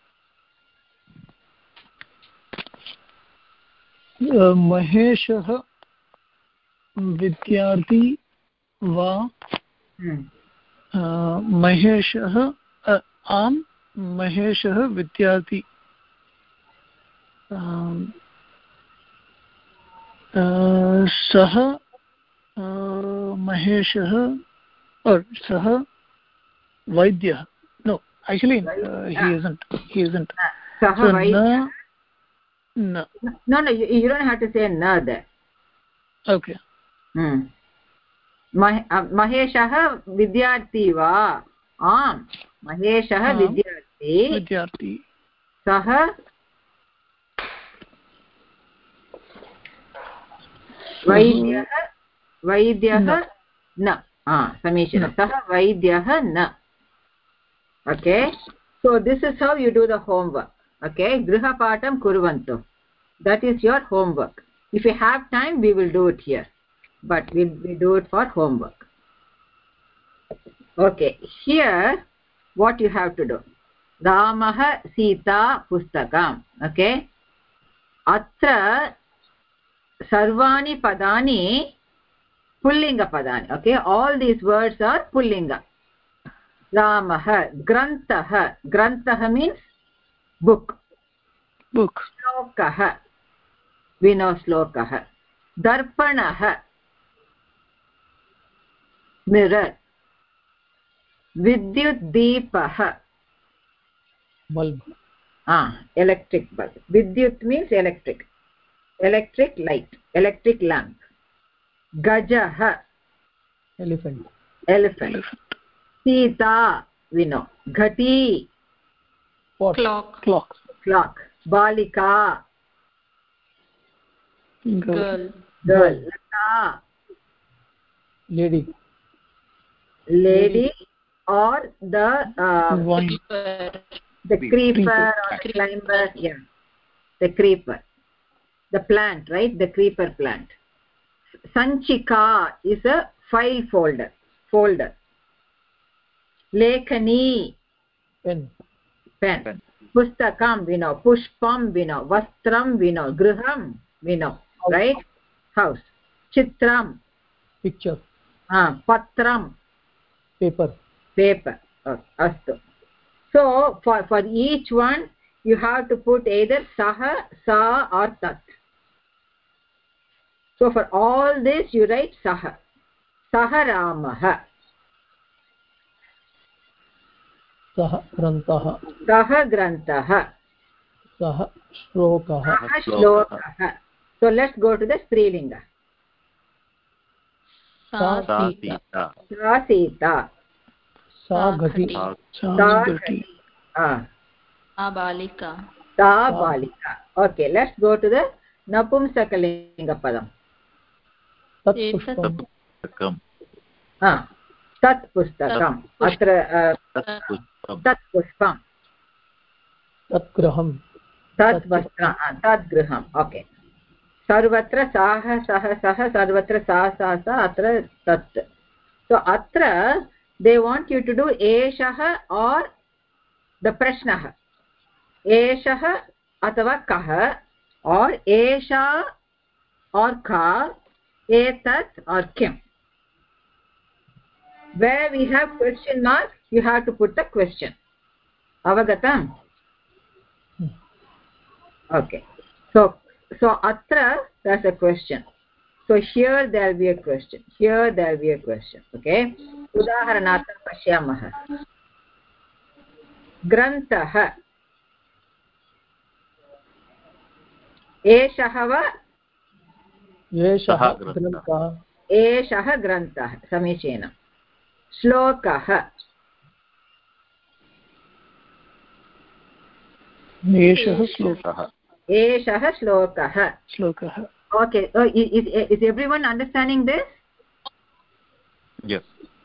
महेशः विद्यार्थी वा महेशः आम् महेशः विद्यार्थी सः महेशः सः वैद्यः no actually he isn't सः वैद्यः No, you don't have to say na there. Okay. Maheshah vidyarthi va. Maheshah vidyarthi. Sah vaidyah na. Samishana. Sah vaidyah na. Okay. So this is how you do the homework. Okay, griha patam kurvantu. That is your homework. If you have time, we will do it here, but we do it for homework. Okay, here what you have to do. Ramah Sita Pustakam. Okay, atra sarvani padani pullinga padani. Okay, all these words are pullinga. Ramah Grantah means book. Slokah, we know slokah. Darpanah, mirror. Vidyut deepah, bulb. Electric bulb. Vidyut means electric light, electric lamp. Gajah, elephant. Sita, we know. Ghati, clock. Balika, girl. Lata, lady, or the creeper or the climber. Yeah, the creeper, the plant, right? The creeper plant. Sanchika is a file folder. Lekhani, pen. Pustakam we know, pushpam we know, vastram we know, griham we know, right? House. Chitram, picture. Patram, paper. Astu. So for each one you have to put either saha, sa or tat. So for all this you write saha. Saha Ramah. सः ग्रन्थः सः सः श्लोकः श्लोकः So let's go to the strilinga. Sa Sita. Sa Sita. Sa Ghati. Sa Ghati. Sa Balika. Sa Balika. Okay, let's go to the napumsakalinga padam. Tat pushpam. Tat pustakam. Atra tat pushpam. Tat graham. Tat vastra. Tat graham. Okay. Sarvatra saha saha saha. Sarvatra sa sa sa. Atra tat. So atra they want you to do eshaha or the prashnaha. Eshaha atava kaha or esha or ka, etat or kim. Where we have question mark, you have to put the question. Avagatam? Okay. So atra, there's a question. So here there will be a question. Here there will be a question. Okay. Udaharanartham pashyamah. Grantah. एषः वा एषः ग्रन्थः एषः ग्रन्थः समीचीनं श्लोकः एषः श्लोकः एषः श्लोकः श्लोकः Okay, is everyone understanding this? Yes.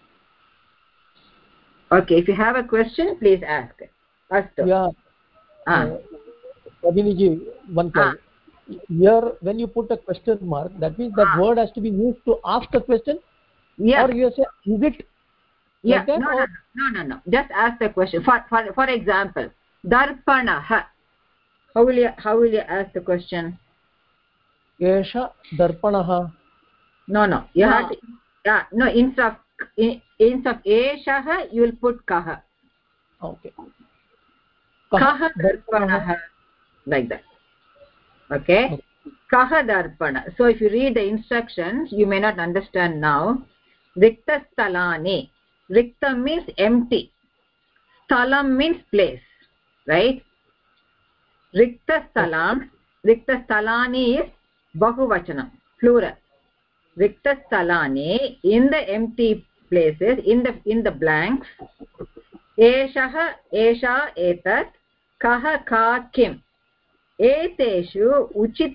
Okay, if you have a question please ask. Astu. Yeah. Bhaginiji, one question. Here when you put a question mark, that means that word has to be used to ask a question. Yeah. Or you say is it yeah like that, no, just ask the question. For example, darpanah, how will you ask the question? Esha darpanah. No you have to, no, instead of eshah you will put kah. Okay. Kah darpanah, like that. Okay. Kaha darpana. So if you read the instructions you may not understand now. Rikta stalani. Rikta means empty, stalam means place, right? Rikta stalani is bahuvachanam, plural. Rikta stalani, in the empty places, in the blanks, eshaha esha etat kaha ka kim. एतेषु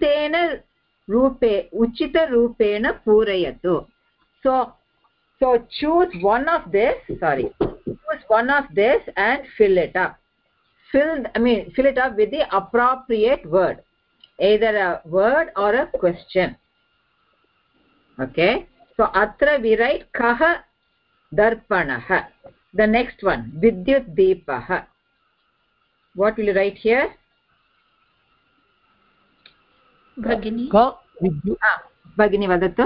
उचितरूपेण पूरयतु. So choose one of this and fill it up. Fill it up with the appropriate word, either a word or a question. Okay, so atra we write kaha darpanah. The next one, vidyut deepah. What will you write here? Bhagini. Bhagini vadatu.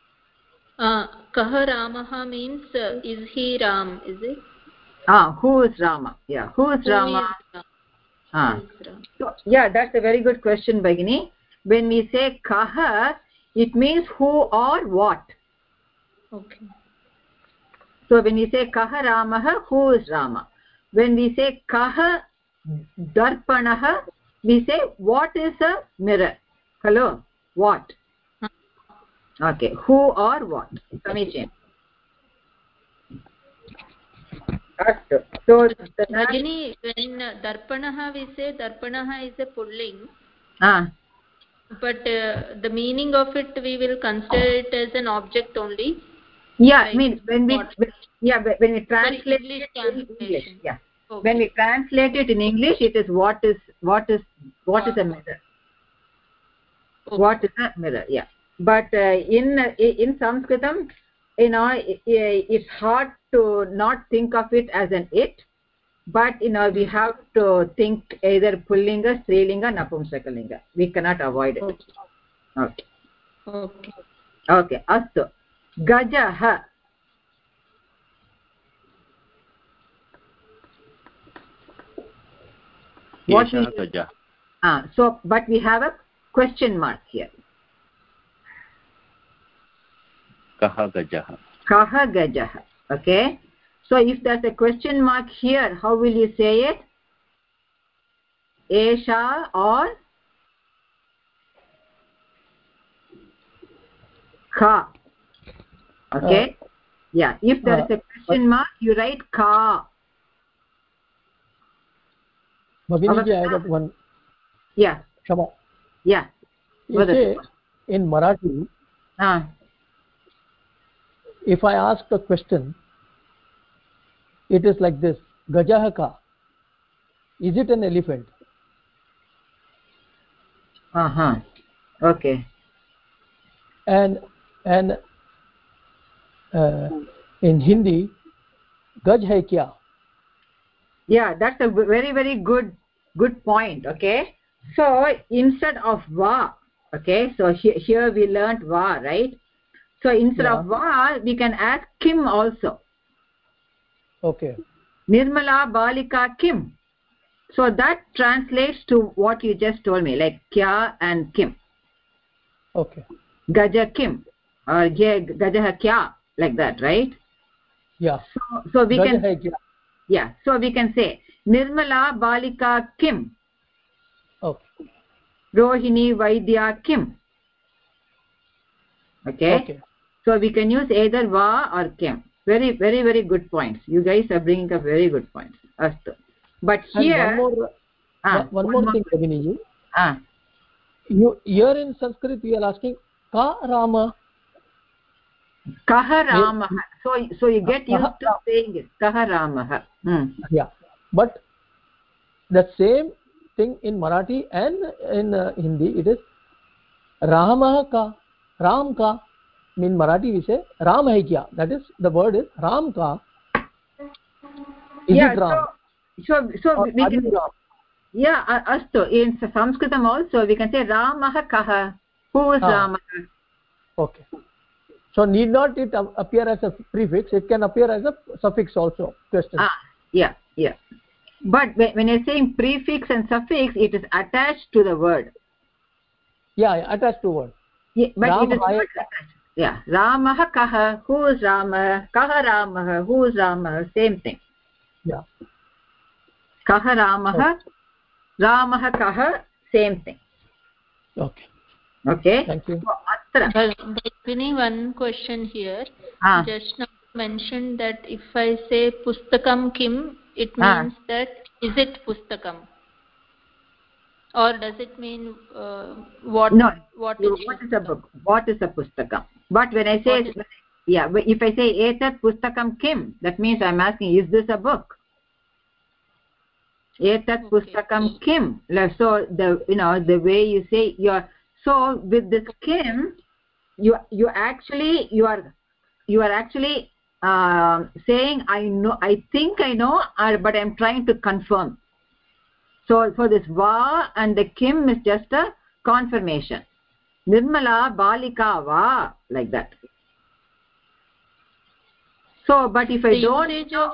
Kah Ramah means is he Ram, is it? Who is Rama? Yeah, who is Rama? So, yeah, that's a very good question, Bhagini. When we say kaha, it means who or what. Okay. So when we say kaha Ramah, who is Rama? When we say kaha darpanah, we say what is a mirror. Hello, what? Okay, who or what? Samichin. So Bhagini, when darpanah we say darpanah is a pulling. But the meaning of it we will consider it as an object only. Yeah, like, I mean when we translate it in English. Yeah. Okay. When we translate it in English, it is what is a mirror. Okay. What is a mirror? Yeah. But in Sanskritam, it's hard to not think of it as an it, but we have to think either pullinga, strilinga, napumsakalinga. We cannot avoid it. Okay. Astu. Gajah. What will you? So, but we have a question mark here. Kaha gajah. Kaha gajah. Okay. So if there's a question mark here, how will you say it? Esha or ka. Okay. Yeah, if there is a question mark, you write ka. Bhaginiji, I got one. Yeah. Shama. Yeah. You say in Marathi, if I ask a question, it is like this: Gajah ka. Is it an elephant? Okay. And in Hindi, Gaj hai kya? Yeah, that's a very, very good point. Okay. So instead of va, okay, so here we learnt va, right? So instead of va, we can add kim also. Okay. Nirmala balika kim. So that translates to what you just told me, like kya and kim. Okay. Gaja kim or gaja kya, like that, right? Yeah. So we gaja can. Hai kya? Yeah. So we can say Nirmala balika kim. Okay. Rohini vaidya kim. Okay. So we can use either va or kim. Very, very, very good points. You guys are bringing up very good points. Astu. But here. And one more thing, Bhaginiji. Here in Sanskrit we are asking ka Rama. Kaha Rama. So you get used to saying it. Kaha Rama. Yeah. But the same thing in Marathi and in Hindi, it is Rama ka. Ram ka. In Marathi we say Ram hai kya. That is, the word is Ram ka. Is it Ram? So we can. Ram? Yeah, astu. In Sanskritam also we can say Ramah kaha. Who is Ramah? Okay. So need not it appear as a prefix, it can appear as a suffix also. Question. Yeah. But when you're saying prefix and suffix, it is attached to the word. Yeah, attached to word. Yeah, but it is not attached. Yeah. Ramah kaha. Who is Ramah? Kaha Ramah. Who is Ramah? Same thing. Yeah. Kaha Ramah. Ramah kaha. Same thing. Okay. Thank you. Bhagini, one question here. Just now mentioned that if I say pustakam kim, it means that is it pustakam, or does it mean what? No. What is a book? What is a pustakam? But when I say if I say etat pustakam kim, that means I'm asking, is this a book? Etat pustakam kim. So the way you say so with this kim, you are actually saying I think I know, but I'm trying to confirm. So this va and the kim is just a confirmation. Nirmala balika va, like that. So but if I don't usage of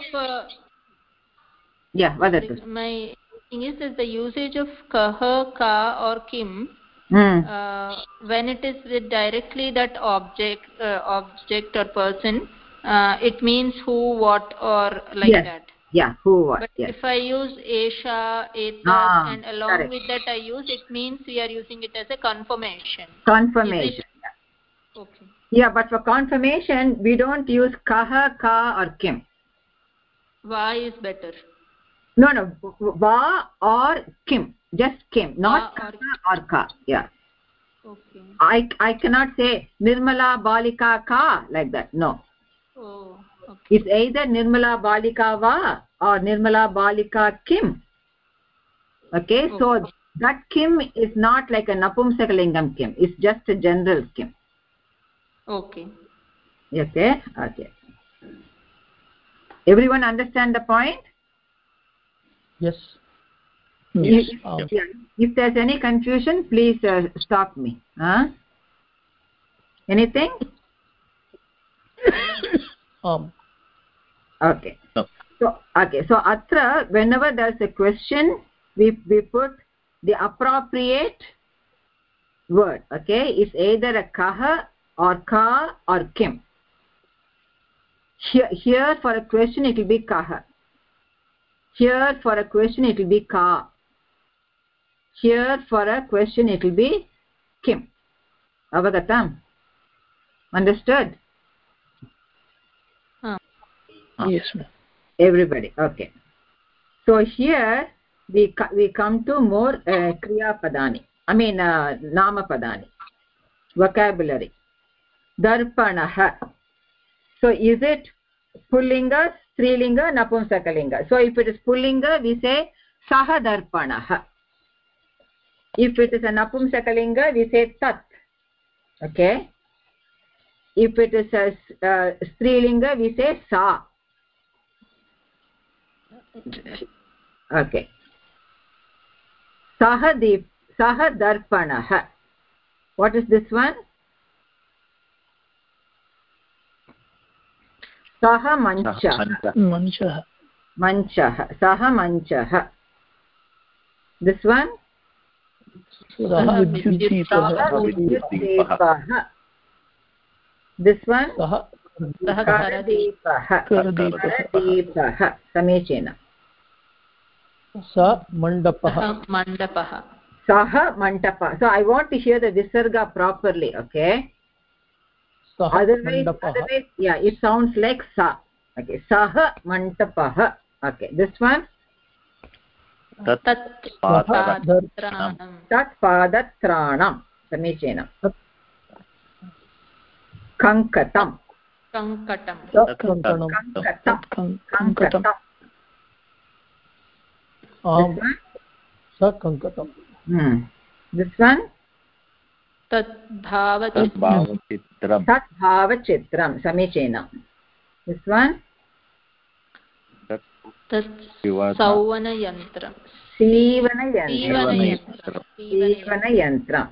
my thing is that the usage of kaha, ka or kim, when it is directly that object or person, it means who, what, or like that. Yeah, who, what. But if I use esha, etat, and along with that I use, it means we are using it as a confirmation. Confirmation. Okay. Yeah, but for confirmation we don't use kaha, ka or kim. Va is better. No, va or kim. Just kim, not kaha or ka. Yeah. Okay. I cannot say Nirmala balika ka, like that. No. Oh. Okay. It's either Nirmala balika va or Nirmala balika kim. Okay, so that kim is not like a napumsakalingam kim. It's just a general kim. Okay. Okay. Everyone understand the point? Yes. If there's any confusion, please stop me. Anything? Okay. No. So atra, whenever there's a question, we put the appropriate word. Okay, it's either a kaha or ka or kim. Here for a question it will be kaha. Here for a question it will be ka. Here for a question it will be kim. Avagatam? Understood? Yes, ma'am. Everybody. Okay. So here we come to more kriya padani. I mean nama padani. Vocabulary. Darpanah. So is it pullinga, strilinga, napumsakalinga? So if it is pullinga, we say saha darpanah. If it is a napumsakalinga, we say tat. Okay. If it is a strilinga, we say sa. Okay. Saha darpanah. What is this one? Saha manchah. Saha manchah. This one? Saha vidyutdeepah. This one? Saha karadeepah. Samechena. Sa mandapah. Saha mandapah. So I want to hear the visarga properly, okay? Otherwise, yeah, it sounds like sa. Okay, saha mandapah. Okay, this one? tat padatranam. Samechena. Kankatam. Sa kankatam. This one? tat bhavachitram. Samechena. This one? tat savanayantram. Sivanayantra.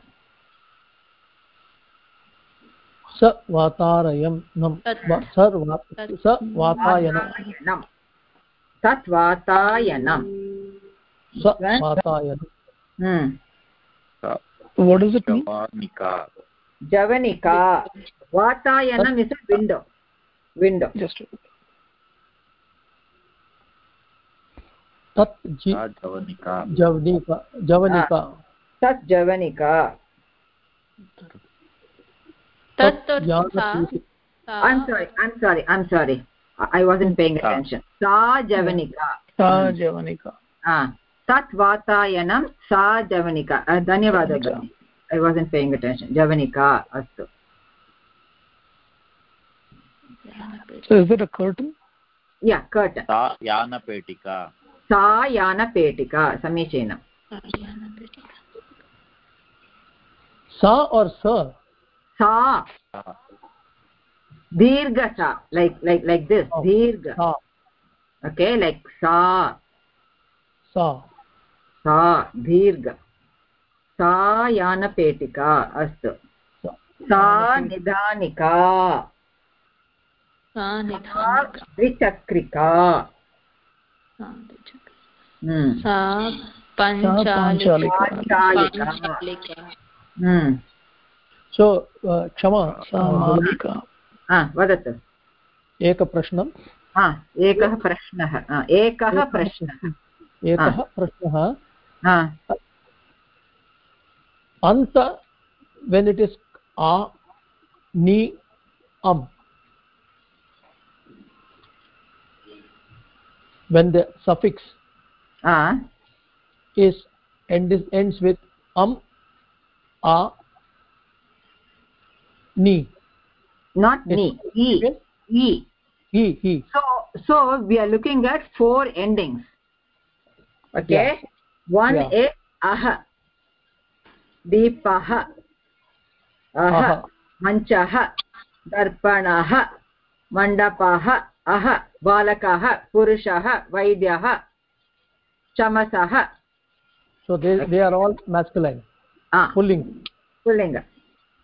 Sa vatarayam nam. Sa vatayanam. Tat vatayanam. Sa vatayanam. What does it mean? Javanika. Vatayanam is a window. Just tat javanika. Tat javanika. I'm sorry. I wasn't paying attention. Sa javanika. Tat vatayanam sa javanika. Dhanyavada. I wasn't paying attention. Javanika. Astu. So is it a curtain? Yeah, curtain. Sa yana petika. Samechena. Sa or sa? Sa. Dirgha sa. Like this. Dirgha. Sa. Okay, like sa. Dirgha. Sa yana petika. Astu. Sa nidhanika. Vichakrika. Sa panchalika. So Kshama. वदतु. एकः प्रश्नः. Anta, when it is a, ni, when the suffix ends with a, ni. Not ni. E. So we are looking at 4 endings. Okay. Yeah. One is aha. Deepaha. Aha. Manchaha. Darpanaha. Mandapaha. Aha. Balakaha. Purushaha. Vaidyaha. Chamasaha. So they are all masculine. Pullinga.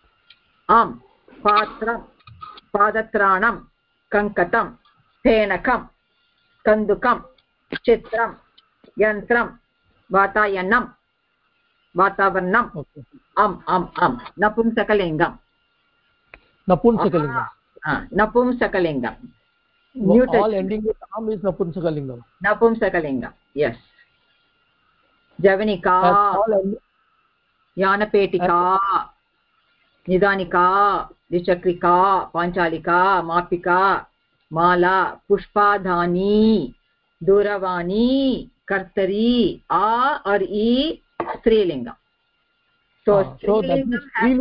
Patram. Padatranam. Kankatam. Phenakam. Kandukam. Chitram. Yantram. Vatayanam. Vatavarnam. Okay. Napumsakalingam. Napumsakalingam. All ending with is Napumsakalingam. Napumsakalingam. Yes. Javanika. Yanapetika. nidanika, dichakrika, panchalika, mapika, mala, pushpadhani, duravani, kartari. A or E strilingam. So strilingam has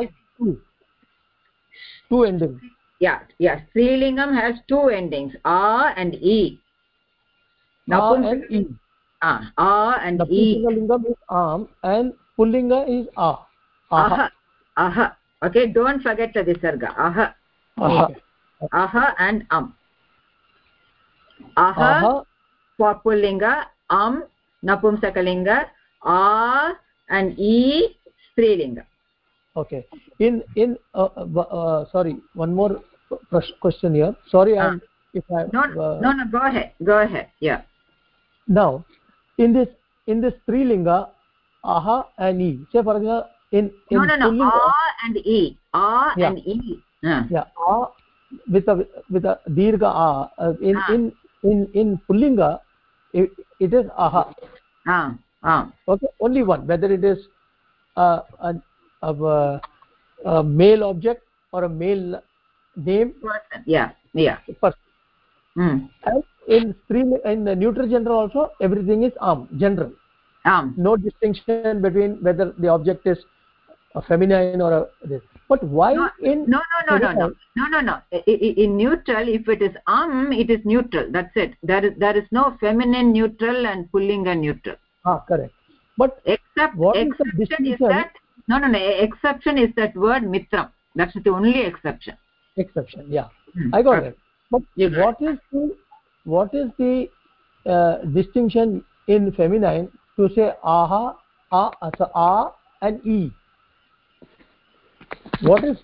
two endings. Yeah, strilingam has two endings, A and E. A and E. A and E. Napumsakalingam is am and pullinga is a. Aha. Okay, don't forget the visarga. Aha. Okay. Aha and Aha for pullinga, napumsakalinga, A and E strilinga. Okay. In sorry, one more question here. Sorry, no, go ahead. Yeah. Now, in this strilinga, aha and E. Say for example, in pullinga, A and E. And E. Yeah. A with a dirgha a. In pullinga, it is aha. Okay. Only one. Whether it is a male object or a male name. Person. Yeah. Person. And in the neutral gender also, everything is general. No distinction between whether the object is a feminine or a this. But why no. In neutral, if it is it is neutral. That's it. There is no feminine neutral and pullinga neutral. Correct. But exception is that exception is that word mitram. That's the only exception. Yeah. I got it. But what is the distinction in feminine to say aha, a and E? What is?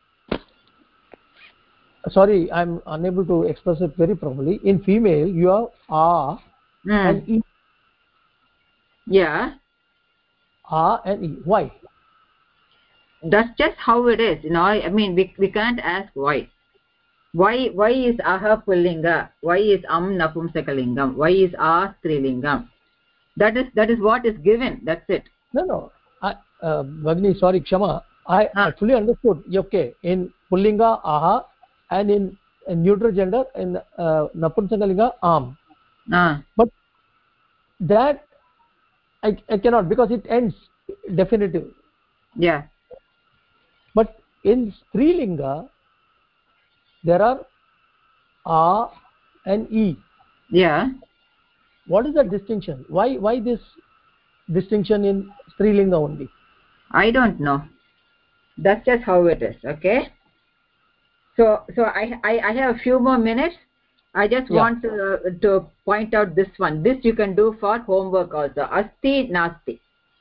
Sorry, I'm unable to express it very properly. In female, you have a and E. Yeah. A and E. Why? That's just how it is. I mean, we can't ask why. Why is aha pullinga? Why is napumsakalingam? Why is a strilingam? That is what is given. That's it. No. Bhagini, sorry, Kshama. I fully understood. Okay, in pullinga aha and in neutral gender in napumsakalinga am. But that I cannot, because it ends definitive. Yeah. But in strilinga there are a and E. Yeah. What is the distinction? Why this distinction in strilinga only? I don't know. That's just how it is. Okay. So I have a few more minutes. I just want to point out this one. This you can do for homework also. Asti nasti.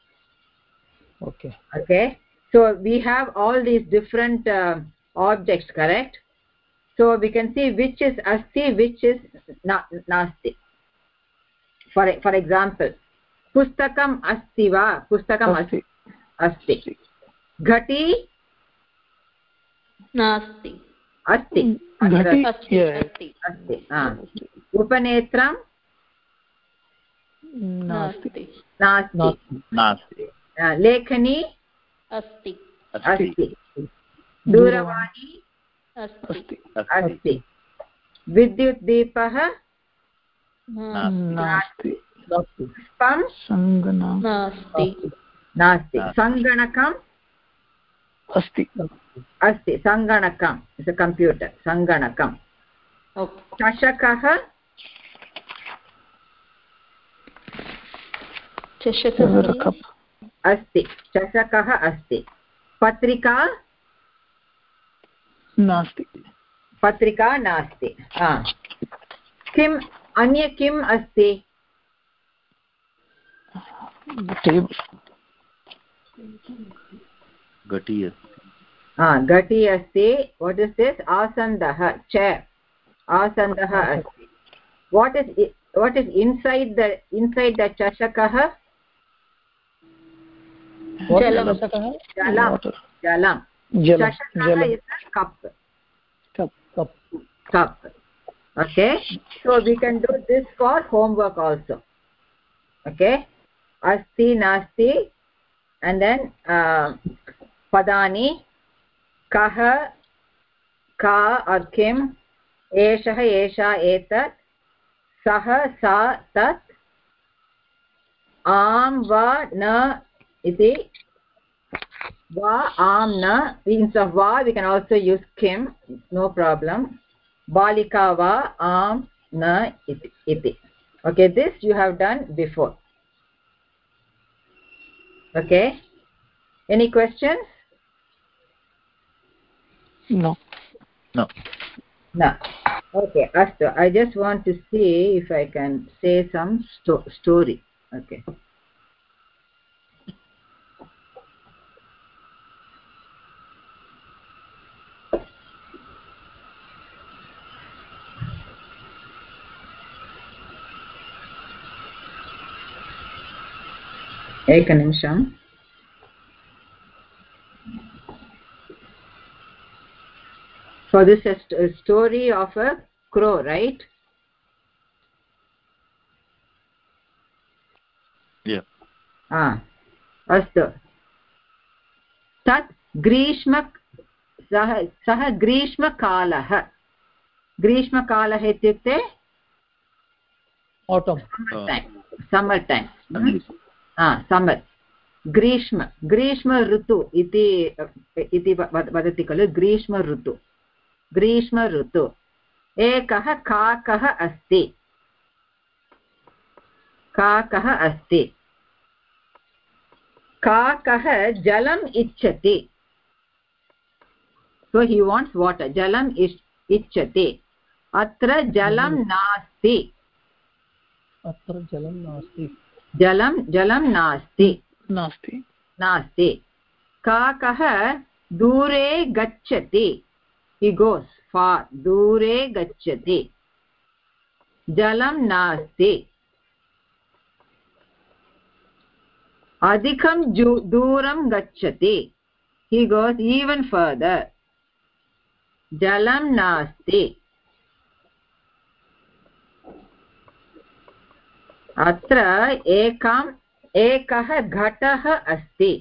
Okay. So we have all these different objects, correct? So we can see which is asti, which is nasti. For example, pustakam asti va? Pustakam asti. Ghati nasti. Asti. Asti. Upanetram nasti. Lekhani asti. Duravani asti. Vidyut deepah nasti. Pam nasti. Sanganakam asti. Sanganakam is a computer. Sanganakam. Okay. Chashakah asti. Chashakah asti. Patrika nasti. Kim anya kim asti? Table. Gati asti. What is this? Asandah, chair. Asandah asti. What is inside the chashakah? Jalam. Chashakah is a cup. Okay. So we can do this for homework also. Okay. Asti nasti, and then padani kah ka or kim, एषः एषा एतत्, सः सा तत्, आम वा न iti, va am na. Instead of va we can also use kim, no problem. Balika va am na iti. Okay, this you have done before. Okay, any questions? No. Okay, astu. I just want to see if I can say some story. Okay. एकनिमिषम्. So this is a story of a crow, right? Yeah. अस्तु. तत् सः ग्रीष्मकालः. ग्रीष्मकालः इत्युक्ते autumn, summer time. Summer. ग्रीष्म ऋतु इति वदति खलु. ग्रीष्म ऋतु. एकः काकः अस्ति. काकः जलम् इच्छति. So he wants water. जलम् इच्छति. अत्र जलं नास्ति. जलं नास्ति. काकः दूरे गच्छति. He goes far. दूरे गच्छति. जलं नास्ति. अधिकं दूरं गच्छति. He goes even further. जलं नास्ति. अत्र एकः घटः अस्ति.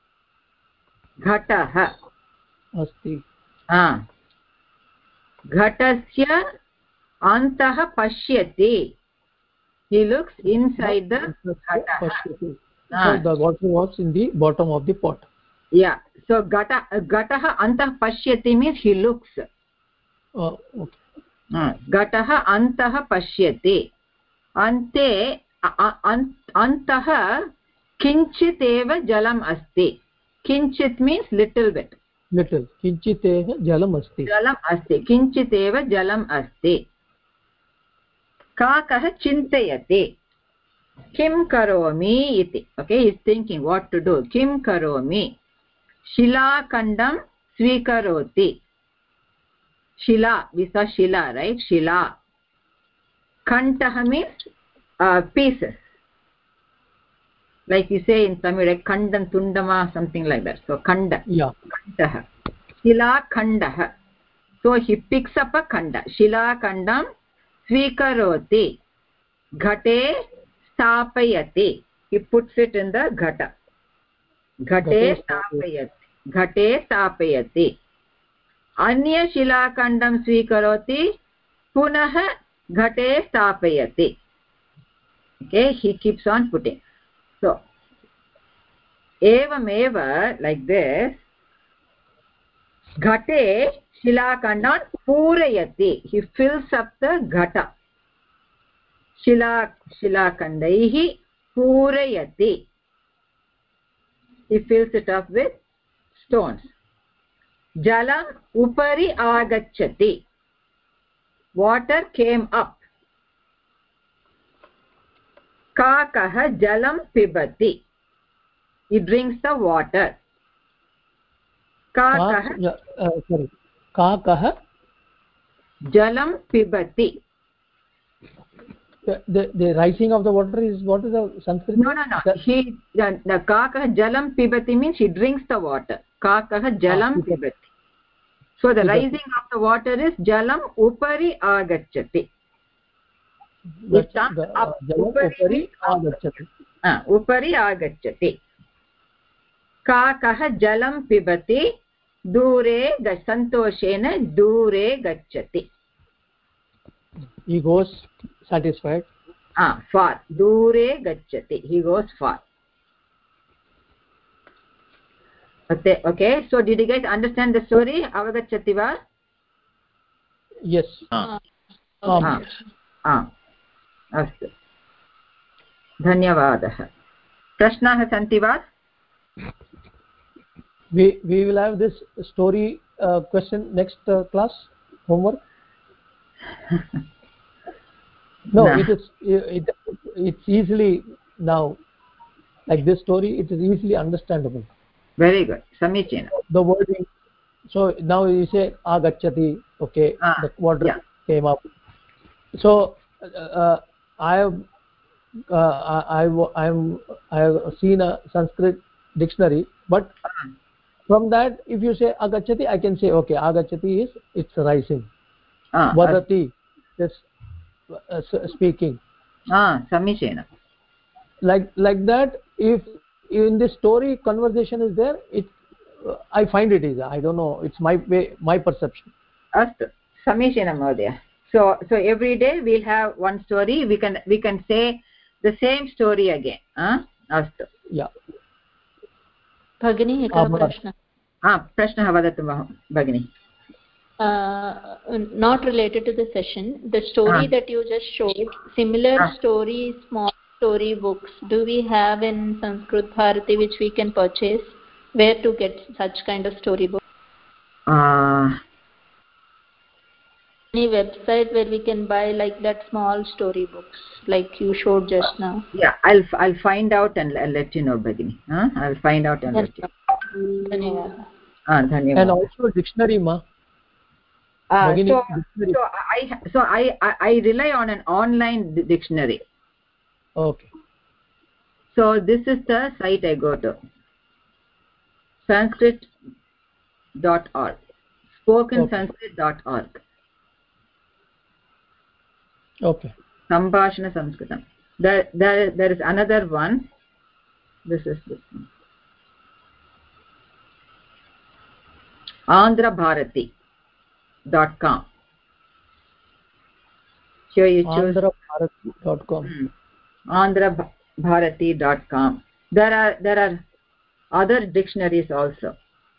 घटस्य अन्तः पश्यति. He looks inside the घटः. So the water was in the bottom of the pot. Yeah. So घटः अन्तः पश्यति means he looks. Okay. घटः अन्तः पश्यति. अन्ते अन्तः किञ्चित् एव जलम् अस्ति. किञ्चित् means little bit. किञ्चित् एव जलम् अस्ति. किञ्चित् एव जलम् अस्ति. काकः चिन्तयति. किं करोमि इति. Okay, he is thinking what to do. किं करोमि. शिलाखण्डं स्वीकरोति. Shila, we saw Shila, right? Shila. Kantah means pieces. Like you say in Tamil, like Kandam, Tundama, something like that. So Kanda. Yeah. Kantah. Shila Kandah. So he picks up a Kanda. Shila Kandam Svikaroti. Ghate Stapayati. He puts it in the Ghata. Ghate Stapayati. Anya Shilakandam Svikaroti. Punah Ghate Stapayati. Okay, he keeps on putting. So, evameva, like this. Ghate Shilakandam Purayati. He fills up the Ghata. Shilakandaihi Purayati. He fills it up with stones. Jalam upari agacchati. Water came up. Kakah jalam pibati. He drinks the water. Kakah jalam pibati. The rising of the water is, what is the Sanskrit? No. The kakah jalam pibati means he drinks the water. Kakah jalam pibati. So the rising of the water is jalam upari agacchati. Upari agacchati. Kakah jalam pibati. दूरे सन्तोषेण दूरे गच्छति. He goes satisfied. Far. Dure gacchati. He goes far. Okay. So did you guys understand the story? Avagacchati va? Yes. अस्तु. धन्यवादः. प्रश्नाः सन्ति वा? We will have this story question next class homework. No, it's easily now, like this story, it is easily understandable. Very good. Samichina. The wording. So now you say agacchati. Okay, the word came up. So I have seen a Sanskrit dictionary, but from that, if you say agacchati, I can say okay, agacchati is it's rising. Vadati is speaking. Samichena. Like that, if in this story conversation is there, I find it easy. I don't know, it's my way, my perception. Astu. Samichena Mahodaya. So every day we'll have one story. We can say the same story again. Astu. Yeah. Bhagini, ekah prashna. Prashnah vadatu Bhagini. Not related to the session, the story that you just showed, similar stories, small story books, do we have in Sanskrit Bharati which we can purchase? Where to get such kind of story books? Any website where we can buy like that small story books like you showed just now? Yeah, I'll find out and I'll let you know, Bhagini. I'll find out and let you know. Dhanyavad. And also dictionary, ma. I rely on an online dictionary. Okay. So this is the site I go to. Sanskrit.org. spokensanskrit.org. Okay. Sambhashana Sanskritam. There is another one. This is this one. AndraBharati.com. Here you choose AndraBharati.com. AndraBharati.com. There are other dictionaries also.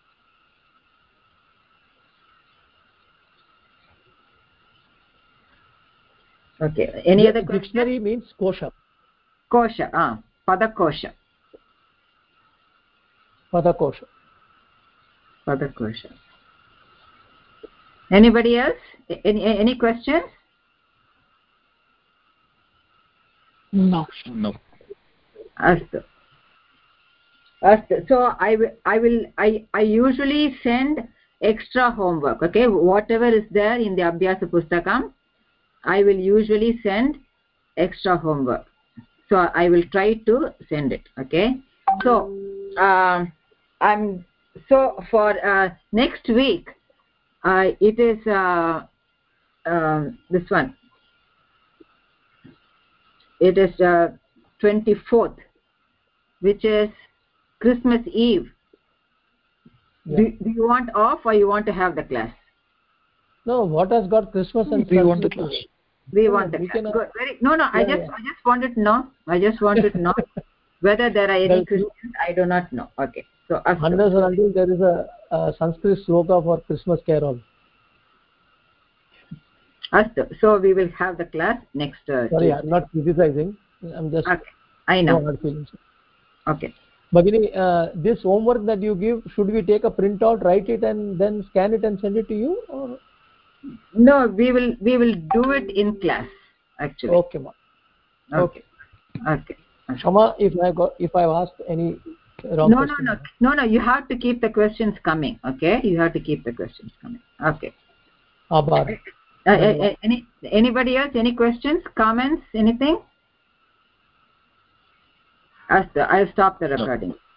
Okay. Any other question? Dictionary means kosha. Kosha. Padakosha. Padakosha. Padakosha. Anybody else? Any questions? No. Astu. So I usually send extra homework. Okay, whatever is there in the Abhyasa Pustakam, I will usually send extra homework. So I will try to send it. Okay. So for next week, it is this one. It is 24th, which is Christmas Eve. Yeah. Do you want off or you want to have the class? No, what has got Christmas and we want the class. We want the class. Good. I just wanted to know. I just wanted to know whether there are any Christians. I do not know. Okay. So unless and until there is a Sanskrit sloka for Christmas carol. Astu. So we will have the class next Sorry, I'm not criticizing. I'm just okay. I know. Not feeling so. Okay. Bhagini, this homework that you give, should we take a printout, write it and then scan it and send it to you? Or? No, we will do it in class actually. Okay, ma. Okay. Okay. Shama, if I've asked any wrong question. No, you have to keep the questions coming. Okay, you have to keep the questions coming. Okay. Abhar. Anybody else? Any questions, comments, anything? I'll stop the recording.